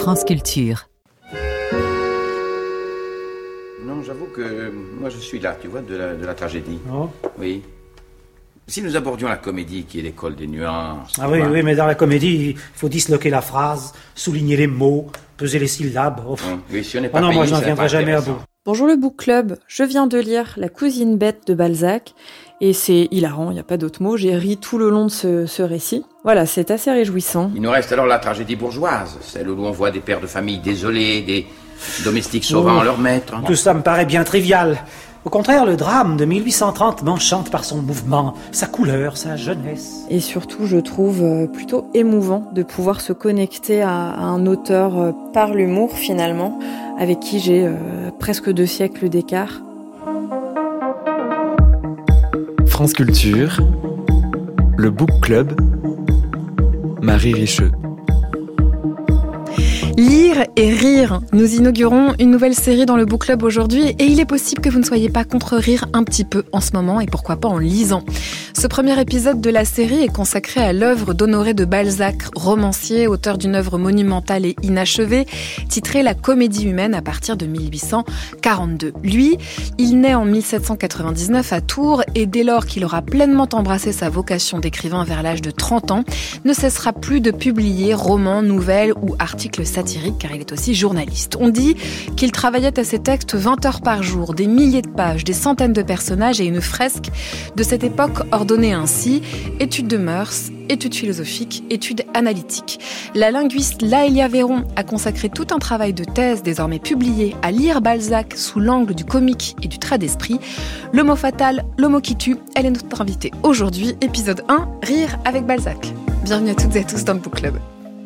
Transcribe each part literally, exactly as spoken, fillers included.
France Culture. Non, j'avoue que moi je suis là, tu vois, de la, de la tragédie. Oh. Oui. Si nous abordions la comédie qui est l'école des nuances... Ah oui, vois. oui, mais dans la comédie, il faut disloquer la phrase, souligner les mots, peser les syllabes. Oh. Oui, si on n'est pas Ah non, payé, moi je n'en c'est viendrai pas jamais à intéressant. bout. Bonjour le Book Club, je viens de lire La cousine bête de Balzac et c'est hilarant, il n'y a pas d'autre mot, j'ai ri tout le long de ce, ce récit. Voilà, c'est assez réjouissant. Il nous reste alors la tragédie bourgeoise, celle où l'on voit des pères de famille désolés, des domestiques sauvant Oh. leur maître. Tout ça me paraît bien trivial. Au contraire, le drame de mille huit cent trente m'enchante par son mouvement, sa couleur, sa jeunesse. Et surtout, je trouve euh, plutôt émouvant de pouvoir se connecter à, à un auteur euh, par l'humour finalement, avec qui j'ai euh, presque deux siècles d'écart. France Culture, le Book Club, Marie Richeux. Lire et rire. Nous inaugurons une nouvelle série dans le Book Club aujourd'hui et il est possible que vous ne soyez pas contre rire un petit peu en ce moment et pourquoi pas en lisant. Ce premier épisode de la série est consacré à l'œuvre d'Honoré de Balzac, romancier, auteur d'une œuvre monumentale et inachevée, titrée La Comédie humaine à partir de mille huit cent quarante-deux. Lui, il naît en mille sept cent quatre-vingt-dix-neuf à Tours et dès lors qu'il aura pleinement embrassé sa vocation d'écrivain vers l'âge de trente ans, ne cessera plus de publier romans, nouvelles ou articles satiriques car il est aussi journaliste. On dit qu'il travaillait à ses textes vingt heures par jour, des milliers de pages, des centaines de personnages et une fresque de cette époque ordonnée ainsi: études de mœurs, études philosophiques, études analytiques. La linguiste Laëlia Véron a consacré tout un travail de thèse désormais publié à lire Balzac sous l'angle du comique et du trait d'esprit. Le mot fatal, le mot qui tue, elle est notre invitée aujourd'hui, épisode un, Rire avec Balzac. Bienvenue à toutes et à tous dans le Book Club.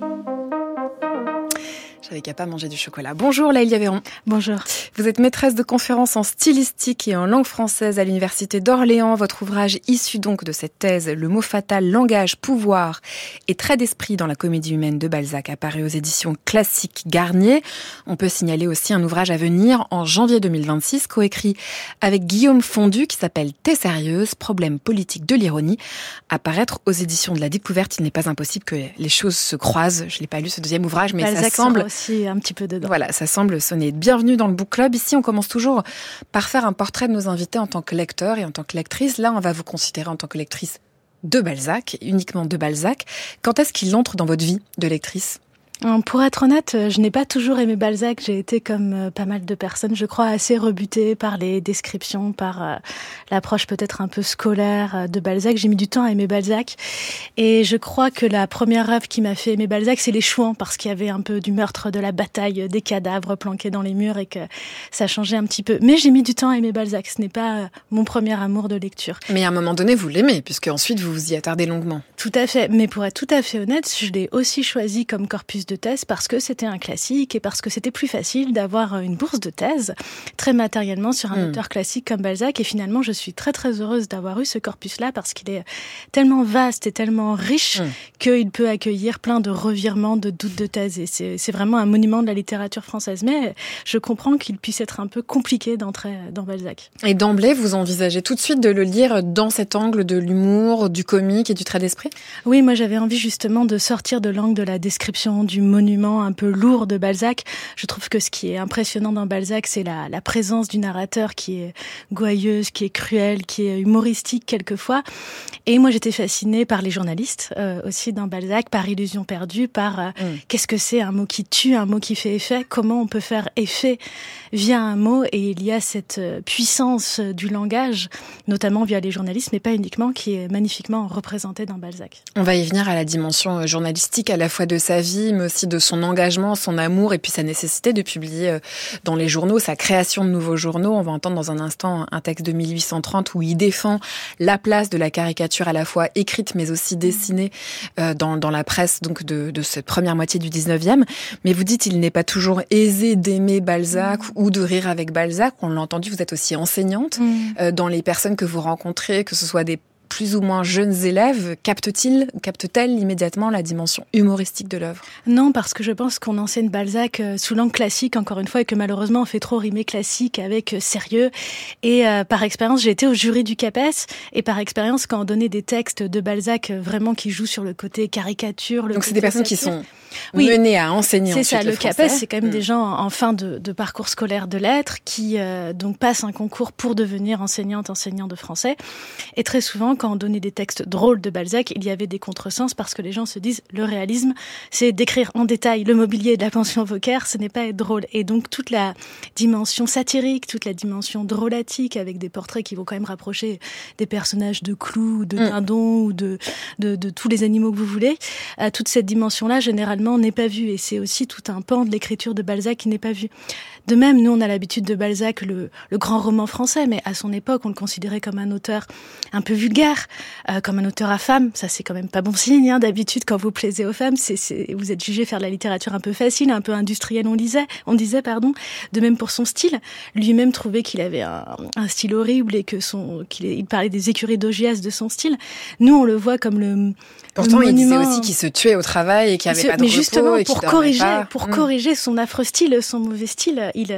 J'avais qu'à pas manger du chocolat. Bonjour Laëlia Véron. Bonjour. Vous êtes maîtresse de conférences en stylistique et en langue française à l'université d'Orléans. Votre ouvrage issu donc de cette thèse, Le mot fatal, langage, pouvoir et trait d'esprit dans la comédie humaine de Balzac, apparaît aux éditions Classiques Garnier. On peut signaler aussi un ouvrage à venir en janvier deux mille vingt-six, coécrit avec Guillaume Fondu, qui s'appelle T'es sérieuse, problème politique de l'ironie, apparaître aux éditions de la Découverte. Il n'est pas impossible que les choses se croisent. Je l'ai pas lu ce deuxième ouvrage, mais Balzac ça semble aussi un petit peu dedans. Voilà, ça semble sonner. Bienvenue dans le Book Club. Ici, on commence toujours par faire un portrait de nos invités en tant que lecteurs et en tant que lectrice. Là, on va vous considérer en tant que lectrice de Balzac, uniquement de Balzac. Quand est-ce qu'il entre dans votre vie de lectrice ? Pour être honnête, je n'ai pas toujours aimé Balzac. J'ai été, comme pas mal de personnes, je crois, assez rebutée par les descriptions, par l'approche peut-être un peu scolaire de Balzac. J'ai mis du temps à aimer Balzac. Et je crois que la première œuvre qui m'a fait aimer Balzac, c'est Les Chouans, parce qu'il y avait un peu du meurtre, de la bataille, des cadavres planqués dans les murs et que ça changeait un petit peu. Mais j'ai mis du temps à aimer Balzac. Ce n'est pas mon premier amour de lecture. Mais à un moment donné, vous l'aimez, puisque ensuite vous vous y attardez longuement. Tout à fait. Mais pour être tout à fait honnête, je l'ai aussi choisi comme corpus de thèse parce que c'était un classique et parce que c'était plus facile d'avoir une bourse de thèse très matériellement sur un mmh. auteur classique comme Balzac. Et finalement, je suis très très heureuse d'avoir eu ce corpus-là parce qu'il est tellement vaste et tellement riche mmh. qu'il peut accueillir plein de revirements, de doutes de thèse. Et c'est, c'est vraiment un monument de la littérature française. Mais je comprends qu'il puisse être un peu compliqué d'entrer dans Balzac. Et d'emblée, vous envisagez tout de suite de le lire dans cet angle de l'humour, du comique et du trait d'esprit ? Oui, moi j'avais envie justement de sortir de l'angle de la description, du monument un peu lourd de Balzac. Je trouve que ce qui est impressionnant dans Balzac, c'est la, la présence du narrateur qui est gouailleuse, qui est cruelle, qui est humoristique quelquefois. Et moi, j'étais fascinée par les journalistes euh, aussi dans Balzac, par Illusion perdue, par euh, mm. qu'est-ce que c'est un mot qui tue, un mot qui fait effet, comment on peut faire effet via un mot. Et il y a cette puissance du langage, notamment via les journalistes, mais pas uniquement, qui est magnifiquement représentée dans Balzac. On va y venir à la dimension journalistique, à la fois de sa vie, mais aussi de son engagement, son amour et puis sa nécessité de publier dans les journaux, sa création de nouveaux journaux. On va entendre dans un instant un texte de mille huit cent trente où il défend la place de la caricature à la fois écrite mais aussi dessinée dans, dans la presse donc de, de cette première moitié du dix-neuvième. Mais vous dites il n'est pas toujours aisé d'aimer Balzac mmh. ou de rire avec Balzac. On l'a entendu, vous êtes aussi enseignante mmh. dans les personnes que vous rencontrez, que ce soit des plus ou moins jeunes élèves, captent-ils, captent-elles immédiatement la dimension humoristique de l'œuvre ? Non, parce que je pense qu'on enseigne Balzac sous l'angle classique, encore une fois, et que malheureusement, on fait trop rimer classique avec sérieux. Et euh, par expérience, j'ai été au jury du CAPES, et par expérience, quand on donnait des textes de Balzac vraiment qui jouent sur le côté caricature... Le Donc côté c'est des personnes satire, qui sont oui, menées à enseigner c'est ensuite ça, le, le français. CAPES, c'est quand même mmh. des gens en fin de, de parcours scolaire de lettres qui euh, donc passent un concours pour devenir enseignante, enseignant de français. Et très souvent, quand on donnait des textes drôles de Balzac, il y avait des contresens parce que les gens se disent le réalisme, c'est d'écrire en détail le mobilier de la pension Vauquer, ce n'est pas être drôle. Et donc toute la dimension satirique, toute la dimension drôlatique avec des portraits qui vont quand même rapprocher des personnages de clous, de dindons mmh. ou de, de, de tous les animaux que vous voulez, euh, toute cette dimension-là, généralement, n'est pas vue. Et c'est aussi tout un pan de l'écriture de Balzac qui n'est pas vu. De même, nous, on a l'habitude de Balzac, le, le grand roman français, mais à son époque, on le considérait comme un auteur un peu vulgaire, euh, comme un auteur à femmes. Ça, c'est quand même pas bon signe, hein. D'habitude, quand vous plaisez aux femmes, c'est, c'est, vous êtes jugé faire de la littérature un peu facile, un peu industrielle, on disait, on disait, pardon. De même pour son style. Lui-même trouvait qu'il avait un, un style horrible et que son, qu'il il parlait des écuries d'Augias de son style. Nous, on le voit comme le, Pourtant, le il monument... disait aussi qu'il se tuait au travail et qu'il n'y avait se... pas de mais repos justement, et pour qu'il corriger, pas. pour mmh. corriger son affreux style, son mauvais style, il,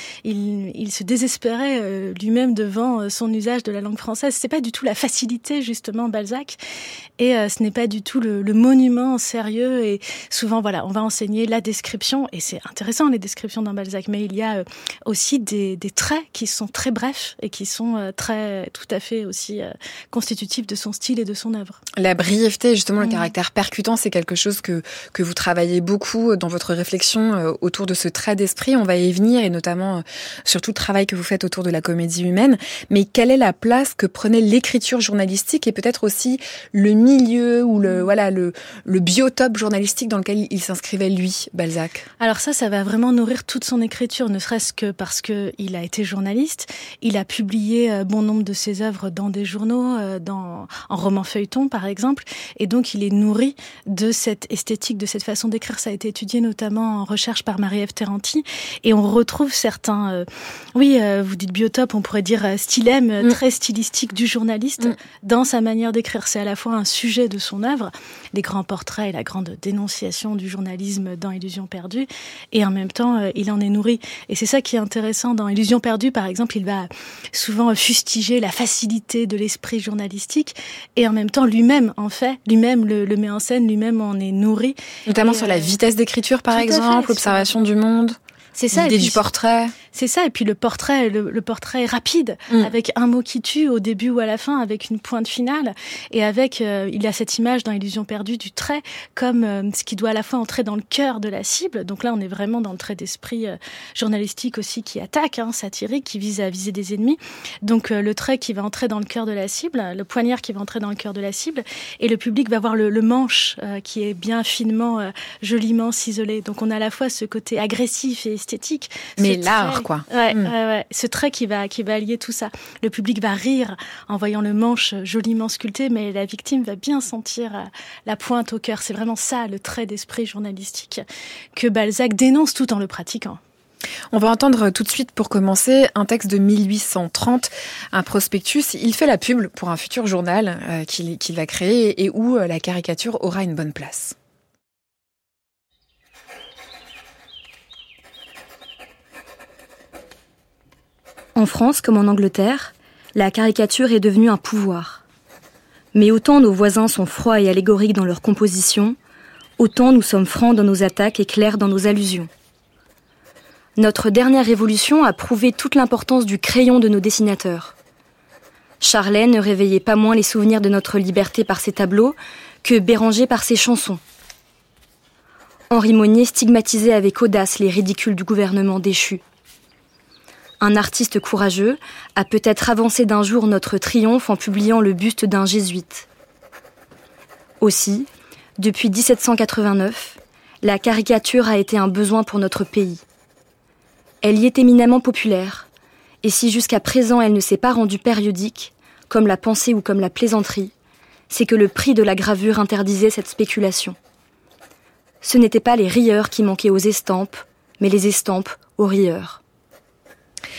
il, il se désespérait lui-même devant son usage de la langue française. C'est pas du tout la facilité, justement, Balzac. Et euh, ce n'est pas du tout le, le monument sérieux. Et souvent, voilà, on va enseigner la description. Et c'est intéressant, les descriptions dans Balzac. Mais il y a euh, aussi des, des traits qui sont très brefs et qui sont euh, très, tout à fait aussi euh, constitutifs de son style et de son œuvre. La brièveté, justement, mmh. le caractère percutant, c'est quelque chose que, que vous travaillez beaucoup dans votre réflexion euh, autour de ce trait d'esprit. On va y venir, et notamment euh, sur tout le travail que vous faites autour de la comédie humaine. Mais quelle est la place que prenait l'écriture journalistique et peut-être aussi le milieu ou le, voilà, le, le biotope journalistique dans lequel il s'inscrivait, lui, Balzac? Alors ça, ça va vraiment nourrir toute son écriture, ne serait-ce que parce qu'il a été journaliste. Il a publié euh, bon nombre de ses œuvres dans des journaux, euh, dans, en roman feuilleton, par exemple. Et donc, il est nourri de cette esthétique, de cette façon d'écrire. Ça a été étudié notamment en recherche par Marie-Ève Terranti. Et on retrouve certains, euh, oui, euh, vous dites biotope, on pourrait dire euh, stylème, euh, mm. très stylistique du journaliste mm. dans sa manière d'écrire. C'est à la fois un sujet de son œuvre, les grands portraits et la grande dénonciation du journalisme dans Illusions perdues, et en même temps, euh, il en est nourri. Et c'est ça qui est intéressant. Dans Illusions perdues, par exemple, il va souvent fustiger la facilité de l'esprit journalistique, et en même temps, lui-même en fait, lui-même le, le met en scène, lui-même en est nourri. Notamment et, sur euh, la vitesse d'écriture, par exemple, fait, l'observation du monde. C'est ça. L'idée et puis, du portrait. C'est ça, et puis le portrait, le, le portrait rapide, mmh. avec un mot qui tue au début ou à la fin, avec une pointe finale, et avec, euh, il y a cette image dans Illusions perdues du trait, comme euh, ce qui doit à la fois entrer dans le cœur de la cible. Donc là, on est vraiment dans le trait d'esprit euh, journalistique aussi qui attaque, hein, satirique, qui vise à viser des ennemis. Donc euh, le trait qui va entrer dans le cœur de la cible, le poignard qui va entrer dans le cœur de la cible, et le public va voir le, le manche euh, qui est bien finement, euh, joliment ciselé. Donc on a à la fois ce côté agressif et esthétique. Mais l'art, quoi. Ouais, mmh. ouais, ouais. Ce trait qui va, qui va allier tout ça. Le public va rire en voyant le manche joliment sculpté, mais la victime va bien sentir la pointe au cœur. C'est vraiment ça, le trait d'esprit journalistique que Balzac dénonce tout en le pratiquant. On va entendre tout de suite, pour commencer, un texte de mille huit cent trente, un prospectus. Il fait la pub pour un futur journal euh, qu'il, qu'il va créer et où euh, la caricature aura une bonne place. En France, comme en Angleterre, la caricature est devenue un pouvoir. Mais autant nos voisins sont froids et allégoriques dans leur composition, autant nous sommes francs dans nos attaques et clairs dans nos allusions. Notre dernière révolution a prouvé toute l'importance du crayon de nos dessinateurs. Charlet ne réveillait pas moins les souvenirs de notre liberté par ses tableaux que Béranger par ses chansons. Henri Monnier stigmatisait avec audace les ridicules du gouvernement déchu. Un artiste courageux a peut-être avancé d'un jour notre triomphe en publiant le buste d'un jésuite. Aussi, depuis dix-sept cent quatre-vingt-neuf, la caricature a été un besoin pour notre pays. Elle y est éminemment populaire, et si jusqu'à présent elle ne s'est pas rendue périodique, comme la pensée ou comme la plaisanterie, c'est que le prix de la gravure interdisait cette spéculation. Ce n'étaient pas les rieurs qui manquaient aux estampes, mais les estampes aux rieurs.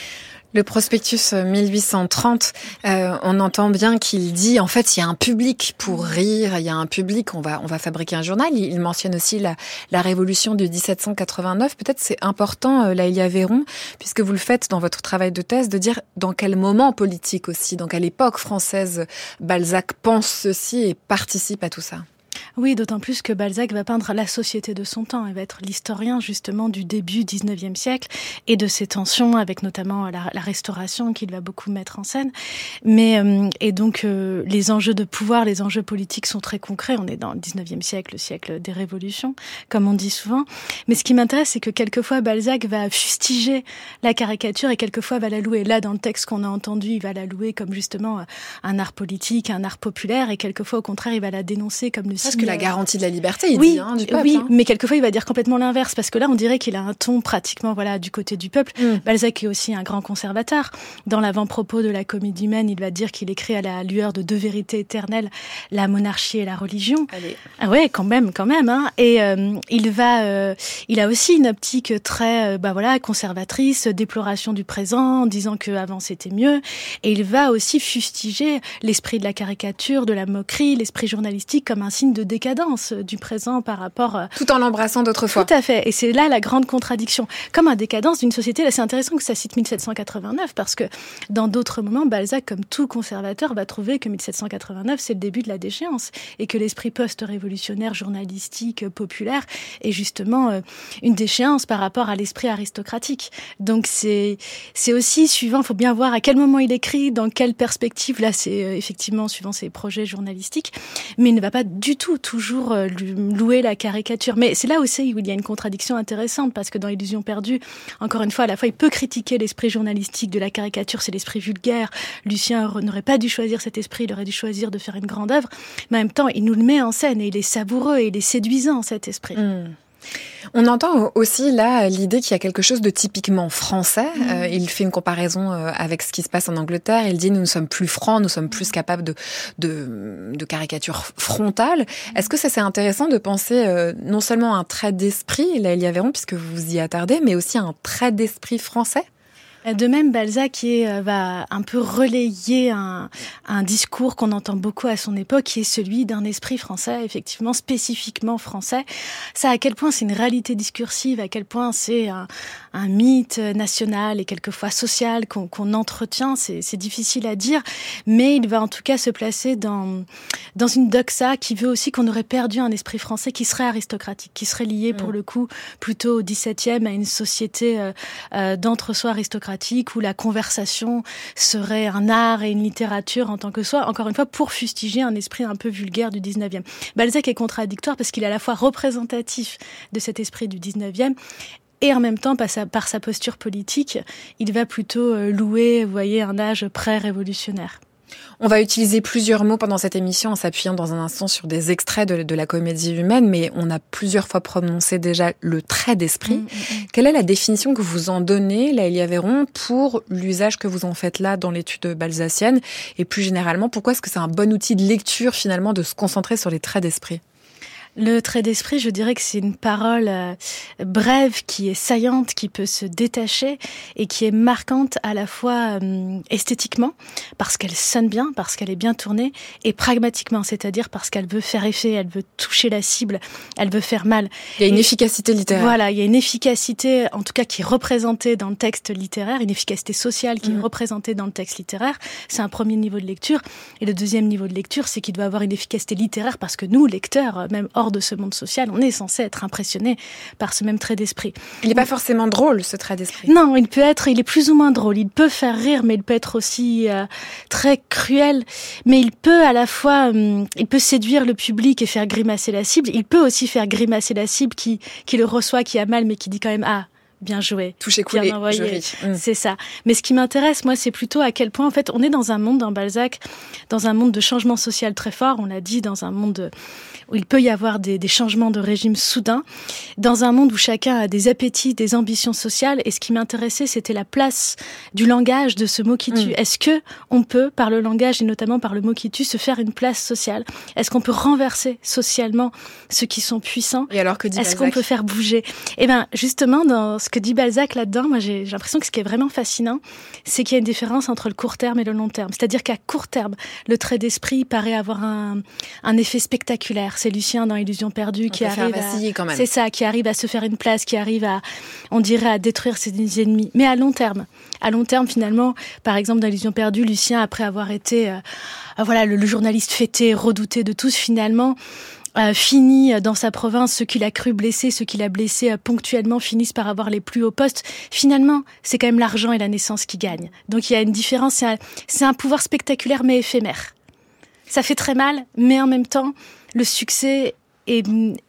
Le prospectus mille huit cent trente, euh, on entend bien qu'il dit, en fait, il y a un public pour rire, il y a un public, on va on va fabriquer un journal. Il, il mentionne aussi la, la révolution de dix-sept cent quatre-vingt-neuf. Peut-être c'est important, euh, Laëlia Véron, puisque vous le faites dans votre travail de thèse, de dire dans quel moment politique aussi, dans quelle époque française Balzac pense ceci et participe à tout ça. Oui, d'autant plus que Balzac va peindre la société de son temps. Il va être l'historien justement du début dix-neuvième siècle et de ses tensions avec notamment la, la Restauration qu'il va beaucoup mettre en scène. Mais euh, et donc euh, les enjeux de pouvoir, les enjeux politiques sont très concrets. On est dans le dix-neuvième siècle, le siècle des révolutions, comme on dit souvent. Mais ce qui m'intéresse, c'est que quelquefois Balzac va fustiger la caricature et quelquefois va la louer. Là, dans le texte qu'on a entendu, il va la louer comme justement un art politique, un art populaire, et quelquefois au contraire, il va la dénoncer comme le Parce que la garantie de la liberté, il oui, dit, hein, du peuple. Oui, hein. mais quelquefois, il va dire complètement l'inverse, parce que là, on dirait qu'il a un ton pratiquement voilà du côté du peuple. Mm. Balzac est aussi un grand conservateur. Dans l'avant-propos de la Comédie humaine, il va dire qu'il écrit à la lueur de deux vérités éternelles, la monarchie et la religion. Allez. Ah ouais, quand même, quand même. Hein. Et euh, il va, euh, il a aussi une optique très, euh, bah voilà, conservatrice, déploration du présent, en disant que avant c'était mieux. Et il va aussi fustiger l'esprit de la caricature, de la moquerie, l'esprit journalistique comme un signe de décadence du présent par rapport... Tout en l'embrassant d'autrefois. Tout à fait. Et c'est là la grande contradiction. Comme un décadence d'une société, là c'est intéressant que ça cite mille sept cent quatre-vingt-neuf parce que dans d'autres moments, Balzac, comme tout conservateur, va trouver que mille sept cent quatre-vingt-neuf, c'est le début de la déchéance et que l'esprit post-révolutionnaire, journalistique, populaire est justement euh, une déchéance par rapport à l'esprit aristocratique. Donc c'est, c'est aussi suivant, il faut bien voir à quel moment il écrit, dans quelle perspective, là c'est euh, effectivement suivant ses projets journalistiques, mais il ne va pas du tout toujours euh, louer la caricature. Mais c'est là aussi où il y a une contradiction intéressante, parce que dans Illusion perdue, encore une fois, à la fois, il peut critiquer l'esprit journalistique de la caricature, c'est l'esprit vulgaire. Lucien n'aurait pas dû choisir cet esprit, il aurait dû choisir de faire une grande œuvre, mais en même temps, il nous le met en scène et il est savoureux et il est séduisant, cet esprit. Mmh. On entend aussi là l'idée qu'il y a quelque chose de typiquement français. Mmh. Euh, il fait une comparaison euh, avec ce qui se passe en Angleterre. Il dit nous, nous sommes plus francs, nous sommes plus capables de, de, de caricatures frontales. Mmh. Est-ce que ça c'est intéressant de penser euh, non seulement un trait d'esprit, Laëlia Véron, puisque vous vous y attardez, mais aussi un trait d'esprit français ? De même, Balzac est, va un peu relayer un, un discours qu'on entend beaucoup à son époque, qui est celui d'un esprit français, effectivement, spécifiquement français. Ça, à quel point c'est une réalité discursive, à quel point c'est un, un mythe national et quelquefois social qu'on, qu'on entretient, c'est, c'est difficile à dire, mais il va en tout cas se placer dans, dans une doxa qui veut aussi qu'on aurait perdu un esprit français qui serait aristocratique, qui serait lié, mmh. pour le coup, plutôt au dix-septième, à une société euh, euh, d'entre-soi aristocratique, où la conversation serait un art et une littérature en tant que soi, encore une fois, pour fustiger un esprit un peu vulgaire du dix-neuvième. Balzac est contradictoire parce qu'il est à la fois représentatif de cet esprit du dix-neuvième et en même temps, par sa, par sa posture politique, il va plutôt louer, vous voyez, un âge pré-révolutionnaire. On va utiliser plusieurs mots pendant cette émission en s'appuyant dans un instant sur des extraits de, de la Comédie humaine, mais on a plusieurs fois prononcé déjà le trait d'esprit. Mmh, mmh. Quelle est la définition que vous en donnez, Laëlia Véron, pour l'usage que vous en faites là dans l'étude balzacienne? Et plus généralement, pourquoi est-ce que c'est un bon outil de lecture finalement de se concentrer sur les traits d'esprit? Le trait d'esprit, je dirais que c'est une parole euh, brève, qui est saillante, qui peut se détacher et qui est marquante à la fois euh, esthétiquement, parce qu'elle sonne bien, parce qu'elle est bien tournée, et pragmatiquement, c'est-à-dire parce qu'elle veut faire effet, elle veut toucher la cible, elle veut faire mal. Il y a une et, efficacité littéraire. Voilà, il y a une efficacité, en tout cas, qui est représentée dans le texte littéraire, une efficacité sociale qui mmh. est représentée dans le texte littéraire. C'est un premier niveau de lecture. Et le deuxième niveau de lecture, c'est qu'il doit avoir une efficacité littéraire, parce que nous, lecteurs, même hors de ce monde social, on est censé être impressionné par ce même trait d'esprit. Il n'est pas forcément drôle, ce trait d'esprit. Non, il peut être, il est plus ou moins drôle. Il peut faire rire, mais il peut être aussi euh, très cruel. Mais il peut à la fois, hum, il peut séduire le public et faire grimacer la cible. Il peut aussi faire grimacer la cible qui, qui le reçoit, qui a mal, mais qui dit quand même « Ah !» Bien joué. Touché coulé, je ris. Mmh. C'est ça. Mais ce qui m'intéresse, moi, c'est plutôt à quel point, en fait, on est dans un monde, dans Balzac, dans un monde de changement social très fort, on l'a dit, dans un monde de, où il peut y avoir des, des changements de régime soudains, dans un monde où chacun a des appétits, des ambitions sociales. Et ce qui m'intéressait, c'était la place du langage, de ce mot qui tue. Mmh. Est-ce que on peut, par le langage et notamment par le mot qui tue, se faire une place sociale? Est-ce qu'on peut renverser socialement ceux qui sont puissants? Et alors que dit Est-ce Balzac? qu'on peut faire bouger? Eh ben, justement, dans ce ce que dit Balzac là-dedans, moi j'ai, j'ai l'impression que ce qui est vraiment fascinant, c'est qu'il y a une différence entre le court terme et le long terme. C'est-à-dire qu'à court terme, le trait d'esprit paraît avoir un, un effet spectaculaire. C'est Lucien dans Illusion perdue on qui peut arrive faire vaciller à, quand même. c'est ça, qui arrive à se faire une place, qui arrive à, on dirait, à détruire ses ennemis. Mais à long terme, à long terme finalement, par exemple dans Illusion perdue, Lucien, après avoir été, euh, euh, voilà, le, le journaliste fêté, redouté de tous, finalement. Euh, finit dans sa province, ceux qu'il a cru blesser, ceux qu'il a blessés euh, ponctuellement finissent par avoir les plus hauts postes. Finalement, c'est quand même l'argent et la naissance qui gagnent. Donc il y a une différence, c'est un, c'est un pouvoir spectaculaire mais éphémère. Ça fait très mal, mais en même temps, le succès et,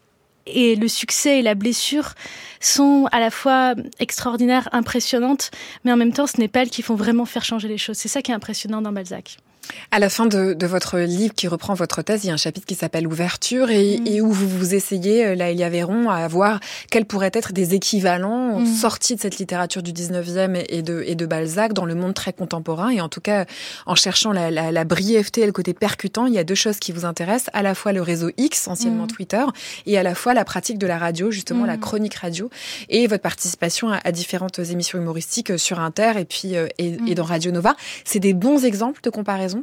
et le succès et la blessure sont à la fois extraordinaires, impressionnantes, mais en même temps, ce n'est pas elles qui font vraiment faire changer les choses. C'est ça qui est impressionnant dans Balzac. À la fin de, de votre livre qui reprend votre thèse, il y a un chapitre qui s'appelle Ouverture et, mmh. et où vous vous essayez, Laëlia Véron, à voir quels pourraient être des équivalents mmh. sortis de cette littérature du dix-neuvième et de, et de Balzac dans le monde très contemporain. Et en tout cas, en cherchant la, la, la brièveté et le côté percutant, il y a deux choses qui vous intéressent, à la fois le réseau X, anciennement mmh. Twitter, et à la fois la pratique de la radio, justement mmh. la chronique radio, et votre participation à, à différentes émissions humoristiques sur Inter et puis et, mmh. et dans Radio Nova. C'est des bons exemples de comparaison?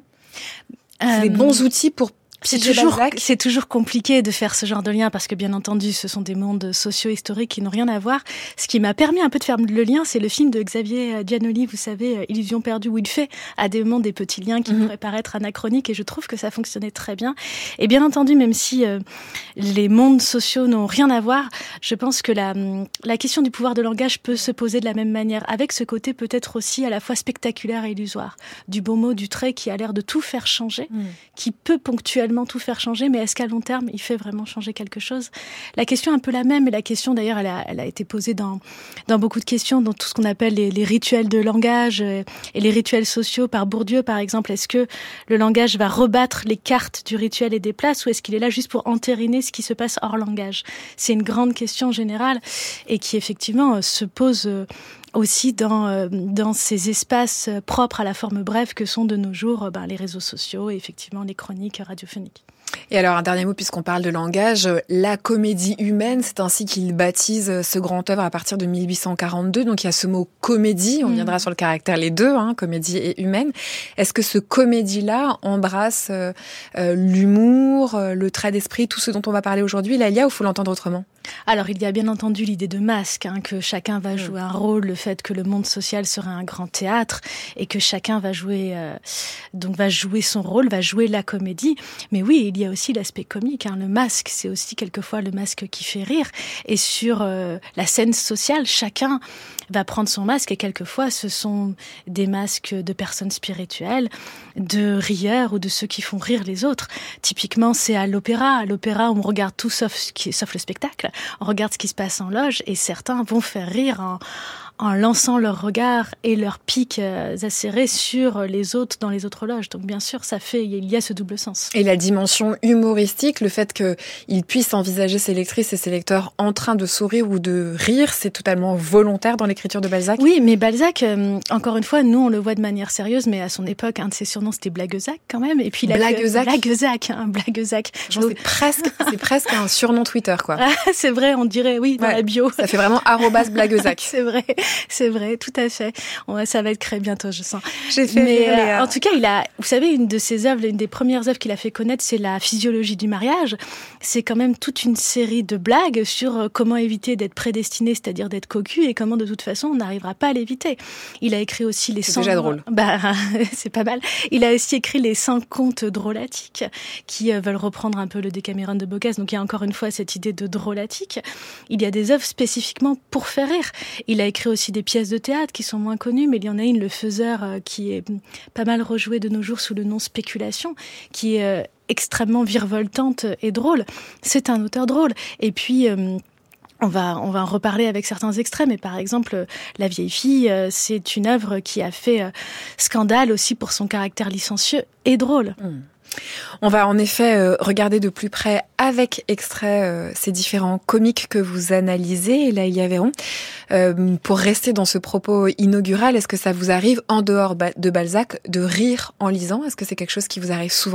C'est des bons outils pour C'est toujours, c'est toujours compliqué de faire ce genre de lien parce que bien entendu, ce sont des mondes socio-historiques qui n'ont rien à voir. Ce qui m'a permis un peu de faire le lien, c'est le film de Xavier Giannoli, vous savez, Illusion perdue, où il fait à des moments des petits liens qui mmh. pourraient paraître anachroniques et je trouve que ça fonctionnait très bien. Et bien entendu, même si euh, les mondes sociaux n'ont rien à voir, je pense que la, la question du pouvoir de langage peut se poser de la même manière, avec ce côté peut-être aussi à la fois spectaculaire et illusoire, du beau mot, du trait qui a l'air de tout faire changer, mmh. qui peut ponctuellement tout faire changer, mais est-ce qu'à long terme, il fait vraiment changer quelque chose? La question est un peu la même, et la question, d'ailleurs, elle a, elle a été posée dans, dans beaucoup de questions, dans tout ce qu'on appelle les, les rituels de langage et les rituels sociaux par Bourdieu, par exemple. Est-ce que le langage va rebattre les cartes du rituel et des places, ou est-ce qu'il est là juste pour entériner ce qui se passe hors langage? C'est une grande question générale, et qui, effectivement, se pose aussi dans, dans ces espaces propres à la forme brève que sont de nos jours ben, les réseaux sociaux et effectivement les chroniques radiophoniques. Et alors, un dernier mot, puisqu'on parle de langage, la comédie humaine, c'est ainsi qu'il baptise ce grand œuvre à partir de mille huit cent quarante-deux. Donc, il y a ce mot comédie, on mmh. viendra sur le caractère, les deux, hein, comédie et humaine. Est-ce que ce comédie-là embrasse euh, euh, l'humour, euh, le trait d'esprit, tout ce dont on va parler aujourd'hui, Laëlia, ou faut l'entendre autrement? Alors, il y a bien entendu l'idée de masque, hein, que chacun va jouer un rôle, le fait que le monde social serait un grand théâtre et que chacun va jouer, euh, donc va jouer son rôle, va jouer la comédie. Mais oui, il y a aussi l'aspect comique, hein. Le masque, c'est aussi quelquefois le masque qui fait rire. Et sur euh, la scène sociale, chacun va prendre son masque et quelquefois ce sont des masques de personnes spirituelles, de rieurs ou de ceux qui font rire les autres. Typiquement, c'est à l'opéra. À l'opéra, on regarde tout sauf, ce qui, sauf le spectacle. On regarde ce qui se passe en loge et certains vont faire rire en, en lançant leurs regards et leurs pics acérés sur les autres dans les autres loges. Donc bien sûr, ça fait, il y a ce double sens. Et la dimension humoristique, le fait qu'ils puissent envisager ses lectrices et ses lecteurs en train de sourire ou de rire, c'est totalement volontaire dans l'écriture de Balzac? Oui, mais Balzac, euh, encore une fois, nous on le voit de manière sérieuse, mais à son époque, un de ses surnoms c'était Blaguezac quand même. Et puis Blaguezac, Blaguezac, hein, Blaguezac. Genre, c'est presque, c'est presque un surnom Twitter, quoi. Ah, c'est vrai, on dirait, oui, dans ouais, la bio. Ça fait vraiment arrobas Blaguezac. C'est vrai. C'est vrai, tout à fait. On, ça va être créé bientôt, je sens. J'ai fait Mais euh, euh, en tout cas, il a, vous savez, une de ses œuvres, une des premières œuvres qu'il a fait connaître, c'est la physiologie du mariage. C'est quand même toute une série de blagues sur comment éviter d'être prédestiné, c'est-à-dire d'être cocu, et comment de toute façon on n'arrivera pas à l'éviter. Il a écrit aussi les c'est cent. déjà drôle. Bah, c'est pas mal. Il a aussi écrit les cent contes drôlatiques qui euh, veulent reprendre un peu le Décaméron de Boccace. Donc il y a encore une fois cette idée de drôlatique. Il y a des œuvres spécifiquement pour faire rire. Il a écrit aussi des pièces de théâtre qui sont moins connues, mais il y en a une, Le Faiseur, euh, qui est pas mal rejouée de nos jours sous le nom Spéculation, qui est euh, extrêmement virevoltante et drôle. C'est un auteur drôle. Et puis... Euh, On va, on va en reparler avec certains extraits, mais par exemple, La vieille fille, euh, c'est une œuvre qui a fait euh, scandale aussi pour son caractère licencieux et drôle. Mmh. On va en effet euh, regarder de plus près avec extrait euh, ces différents comiques que vous analysez, Laëlia Véron. Euh, pour rester dans ce propos inaugural, est-ce que ça vous arrive, en dehors de Balzac, de rire en lisant? Est-ce que c'est quelque chose qui vous arrive souvent?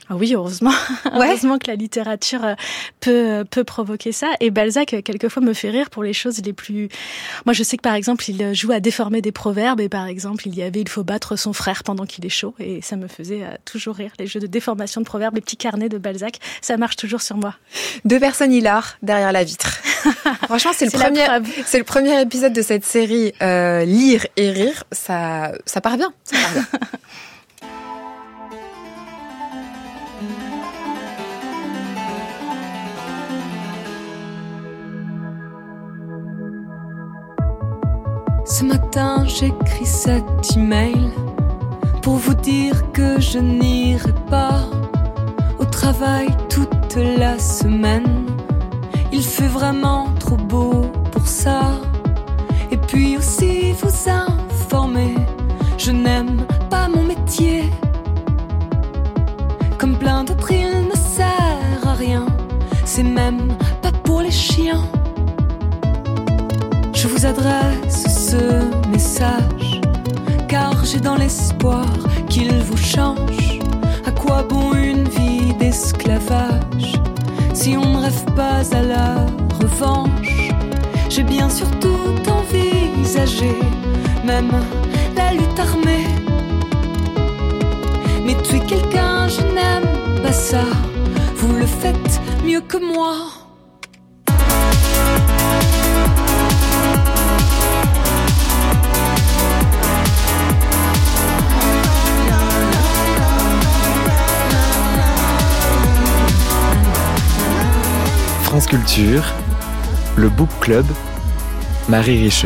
Ah oui, heureusement. Ouais. Heureusement que la littérature peut peut provoquer ça. Et Balzac, quelquefois, me fait rire pour les choses les plus... Moi, je sais que, par exemple, il joue à déformer des proverbes. Et par exemple, il y avait « Il faut battre son frère pendant qu'il est chaud ». Et ça me faisait euh, toujours rire. Les jeux de déformation de proverbes, les petits carnets de Balzac, ça marche toujours sur moi. Deux personnes hilares derrière la vitre. Franchement, c'est le, c'est premier, c'est le premier épisode de cette série euh, Lire et rire. Ça, ça part bien. Ça part bien. Ce matin, j'écris cet email pour vous dire que je n'irai pas au travail toute la semaine. Il fait vraiment trop beau pour ça. Et puis aussi vous informer, je n'aime pas mon métier. Comme plein d'autres, il ne sert à rien. C'est même pas pour les chiens. Je vous adresse ce message car j'ai dans l'espoir qu'il vous change. À quoi bon une vie d'esclavage si on ne rêve pas à la revanche? J'ai bien surtout envisagé même la lutte armée. Mais tuer quelqu'un, je n'aime pas ça. Vous le faites mieux que moi. France Culture, le Book Club, Marie Richeux.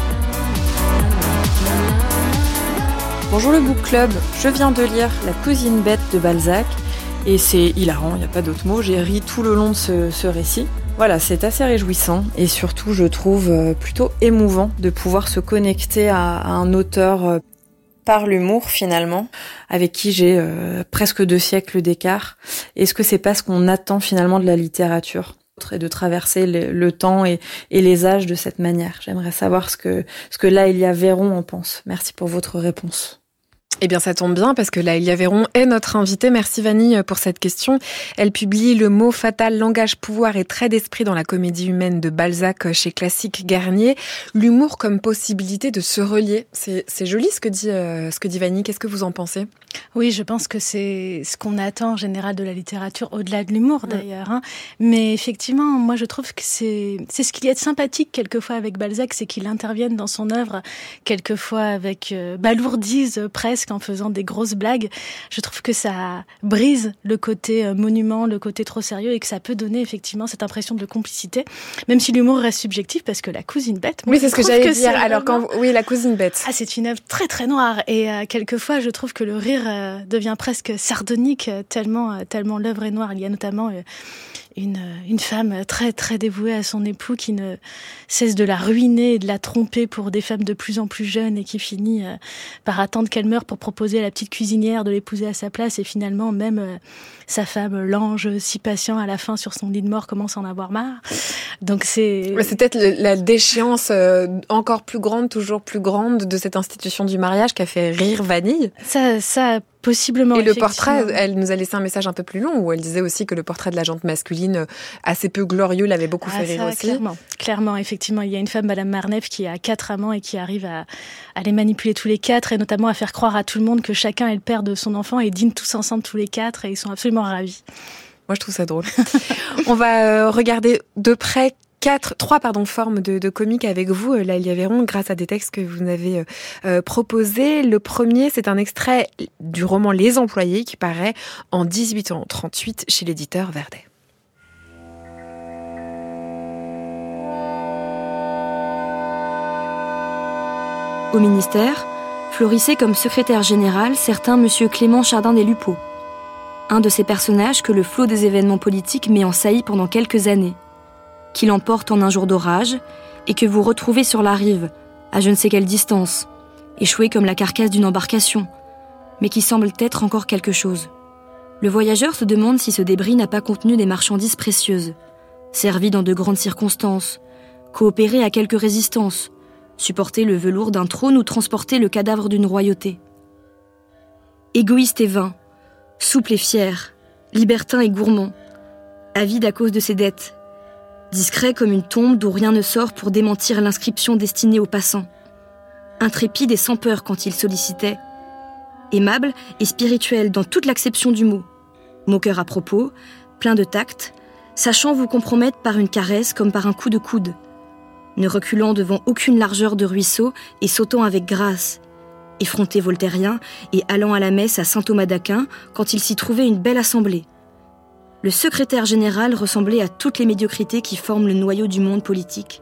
Bonjour le Book Club, je viens de lire La cousine bête de Balzac et c'est hilarant, il n'y a pas d'autre mot, j'ai ri tout le long de ce, ce récit. Voilà, c'est assez réjouissant et surtout je trouve plutôt émouvant de pouvoir se connecter à, à un auteur par l'humour finalement, avec qui j'ai euh, presque deux siècles d'écart. Est-ce que c'est pas ce qu'on attend finalement de la littérature ? Et de traverser le, le temps et, et les âges de cette manière. J'aimerais savoir ce que, ce que Laëlia Véron en pense. Merci pour votre réponse. Eh bien, ça tombe bien parce que Laëlia Véron est notre invitée. Merci Vanille pour cette question. Elle publie Le mot fatal, langage, pouvoir et traits d'esprit dans la comédie humaine de Balzac chez Classique Garnier. L'humour comme possibilité de se relier. C'est, c'est joli ce que dit, euh, ce que dit Vanille. Qu'est-ce que vous en pensez ? Oui, je pense que c'est ce qu'on attend en général de la littérature, au-delà de l'humour d'ailleurs. Hein. Mais effectivement, moi je trouve que c'est c'est ce qu'il y a de sympathique quelquefois avec Balzac, c'est qu'il intervienne dans son œuvre quelquefois avec euh, balourdise presque en faisant des grosses blagues. Je trouve que ça brise le côté euh, monument, le côté trop sérieux et que ça peut donner effectivement cette impression de complicité, même si l'humour reste subjectif parce que La cousine bête. Oui, c'est ce que j'allais dire. Alors quand oui, La cousine bête. Ah, c'est une œuvre très très noire et euh, quelquefois je trouve que le rire euh, devient presque sardonique euh, tellement euh, tellement l'œuvre est noire. Il y a notamment euh, une une femme très très dévouée à son époux qui ne cesse de la ruiner et de la tromper pour des femmes de plus en plus jeunes et qui finit euh, par attendre qu'elle meure pour proposer à la petite cuisinière de l'épouser à sa place et finalement même euh, sa femme, l'ange si patient à la fin sur son lit de mort commence à en avoir marre. Donc c'est c'est peut-être le, la déchéance euh, encore plus grande, toujours plus grande de cette institution du mariage qui a fait rire Vanille. Ça ça possiblement. Et le portrait, elle nous a laissé un message un peu plus long où elle disait aussi que le portrait de la gente masculine assez peu glorieux l'avait beaucoup ah, fait rire ça, aussi. Clairement, clairement, effectivement, il y a une femme, Madame Marneffe, qui a quatre amants et qui arrive à, à les manipuler tous les quatre et notamment à faire croire à tout le monde que chacun est le père de son enfant et dînent tous ensemble tous les quatre et ils sont absolument ravis. Moi, je trouve ça drôle. On va regarder de près Quatre, trois pardon, formes de, de comiques avec vous, Laëlia Véron, grâce à des textes que vous avez euh, proposés. Le premier, c'est un extrait du roman Les Employés qui paraît en dix-huit cent trente-huit chez l'éditeur Verdet. Au ministère, florissait comme secrétaire général certain monsieur Clément Chardin des Lupeaulx. Un de ces personnages que le flot des événements politiques met en saillie pendant quelques années, qui l'emporte en un jour d'orage et que vous retrouvez sur la rive, à je ne sais quelle distance, échoué comme la carcasse d'une embarcation, mais qui semble être encore quelque chose. Le voyageur se demande si ce débris n'a pas contenu des marchandises précieuses, servi dans de grandes circonstances, coopéré à quelque résistance, supporté le velours d'un trône ou transporté le cadavre d'une royauté. Égoïste et vain, souple et fier, libertin et gourmand, avide à cause de ses dettes, discret comme une tombe d'où rien ne sort pour démentir l'inscription destinée aux passants, intrépide et sans peur quand il sollicitait, aimable et spirituel dans toute l'acception du mot, moqueur à propos, plein de tact, sachant vous compromettre par une caresse comme par un coup de coude, ne reculant devant aucune largeur de ruisseau et sautant avec grâce, effronté voltairien et allant à la messe à Saint-Thomas d'Aquin quand il s'y trouvait une belle assemblée. Le secrétaire général ressemblait à toutes les médiocrités qui forment le noyau du monde politique.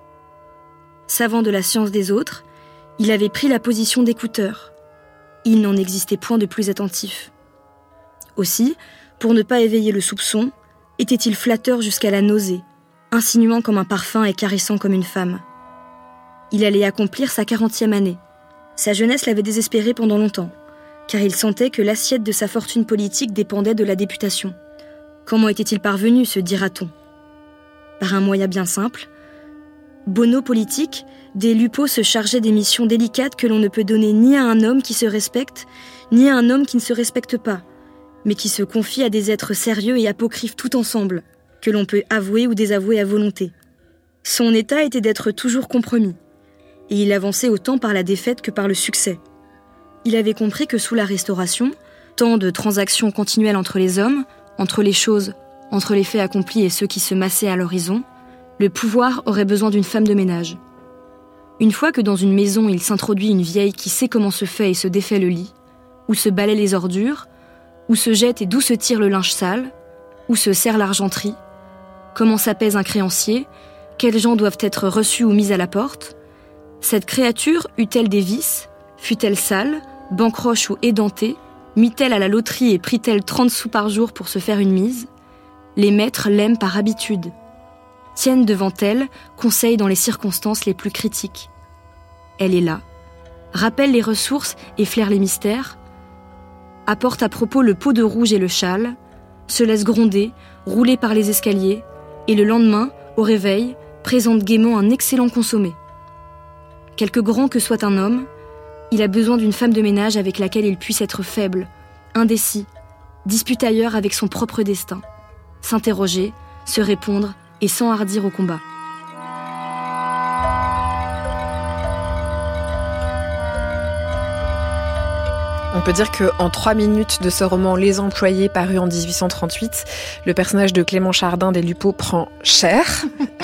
Savant de la science des autres, il avait pris la position d'écouteur. Il n'en existait point de plus attentif. Aussi, pour ne pas éveiller le soupçon, était-il flatteur jusqu'à la nausée, insinuant comme un parfum et caressant comme une femme. Il allait accomplir sa quarantième année. Sa jeunesse l'avait désespéré pendant longtemps, car il sentait que l'assiette de sa fortune politique dépendait de la députation. Comment était-il parvenu, se dira-t-on ? Par un moyen bien simple. Bono politique, des Lupeaulx se chargeaient des missions délicates que l'on ne peut donner ni à un homme qui se respecte, ni à un homme qui ne se respecte pas, mais qui se confie à des êtres sérieux et apocryphes tout ensemble, que l'on peut avouer ou désavouer à volonté. Son état était d'être toujours compromis, et il avançait autant par la défaite que par le succès. Il avait compris que sous la Restauration, tant de transactions continuelles entre les hommes, entre les choses, entre les faits accomplis et ceux qui se massaient à l'horizon, le pouvoir aurait besoin d'une femme de ménage. Une fois que dans une maison il s'introduit une vieille qui sait comment se fait et se défait le lit, où se balaient les ordures, où se jette et d'où se tire le linge sale, où se serre l'argenterie, comment s'apaise un créancier, quels gens doivent être reçus ou mis à la porte, cette créature eut-elle des vices, fut-elle sale, bancroche ou édentée, mit-elle à la loterie et prit-elle trente sous par jour pour se faire une mise, les maîtres l'aiment par habitude, tiennent devant elle conseil dans les circonstances les plus critiques. Elle est là, rappelle les ressources et flaire les mystères, apporte à propos le pot de rouge et le châle, se laisse gronder, rouler par les escaliers, et le lendemain, au réveil, présente gaiement un excellent consommé. Quelque grand que soit un homme, il a besoin d'une femme de ménage avec laquelle il puisse être faible, indécis, disputailleur avec son propre destin, s'interroger, se répondre et s'enhardir au combat. On peut dire qu'en trois minutes de ce roman Les Employés, paru en dix-huit cent trente-huit, le personnage de Clément Chardin des Lupeaulx prend cher.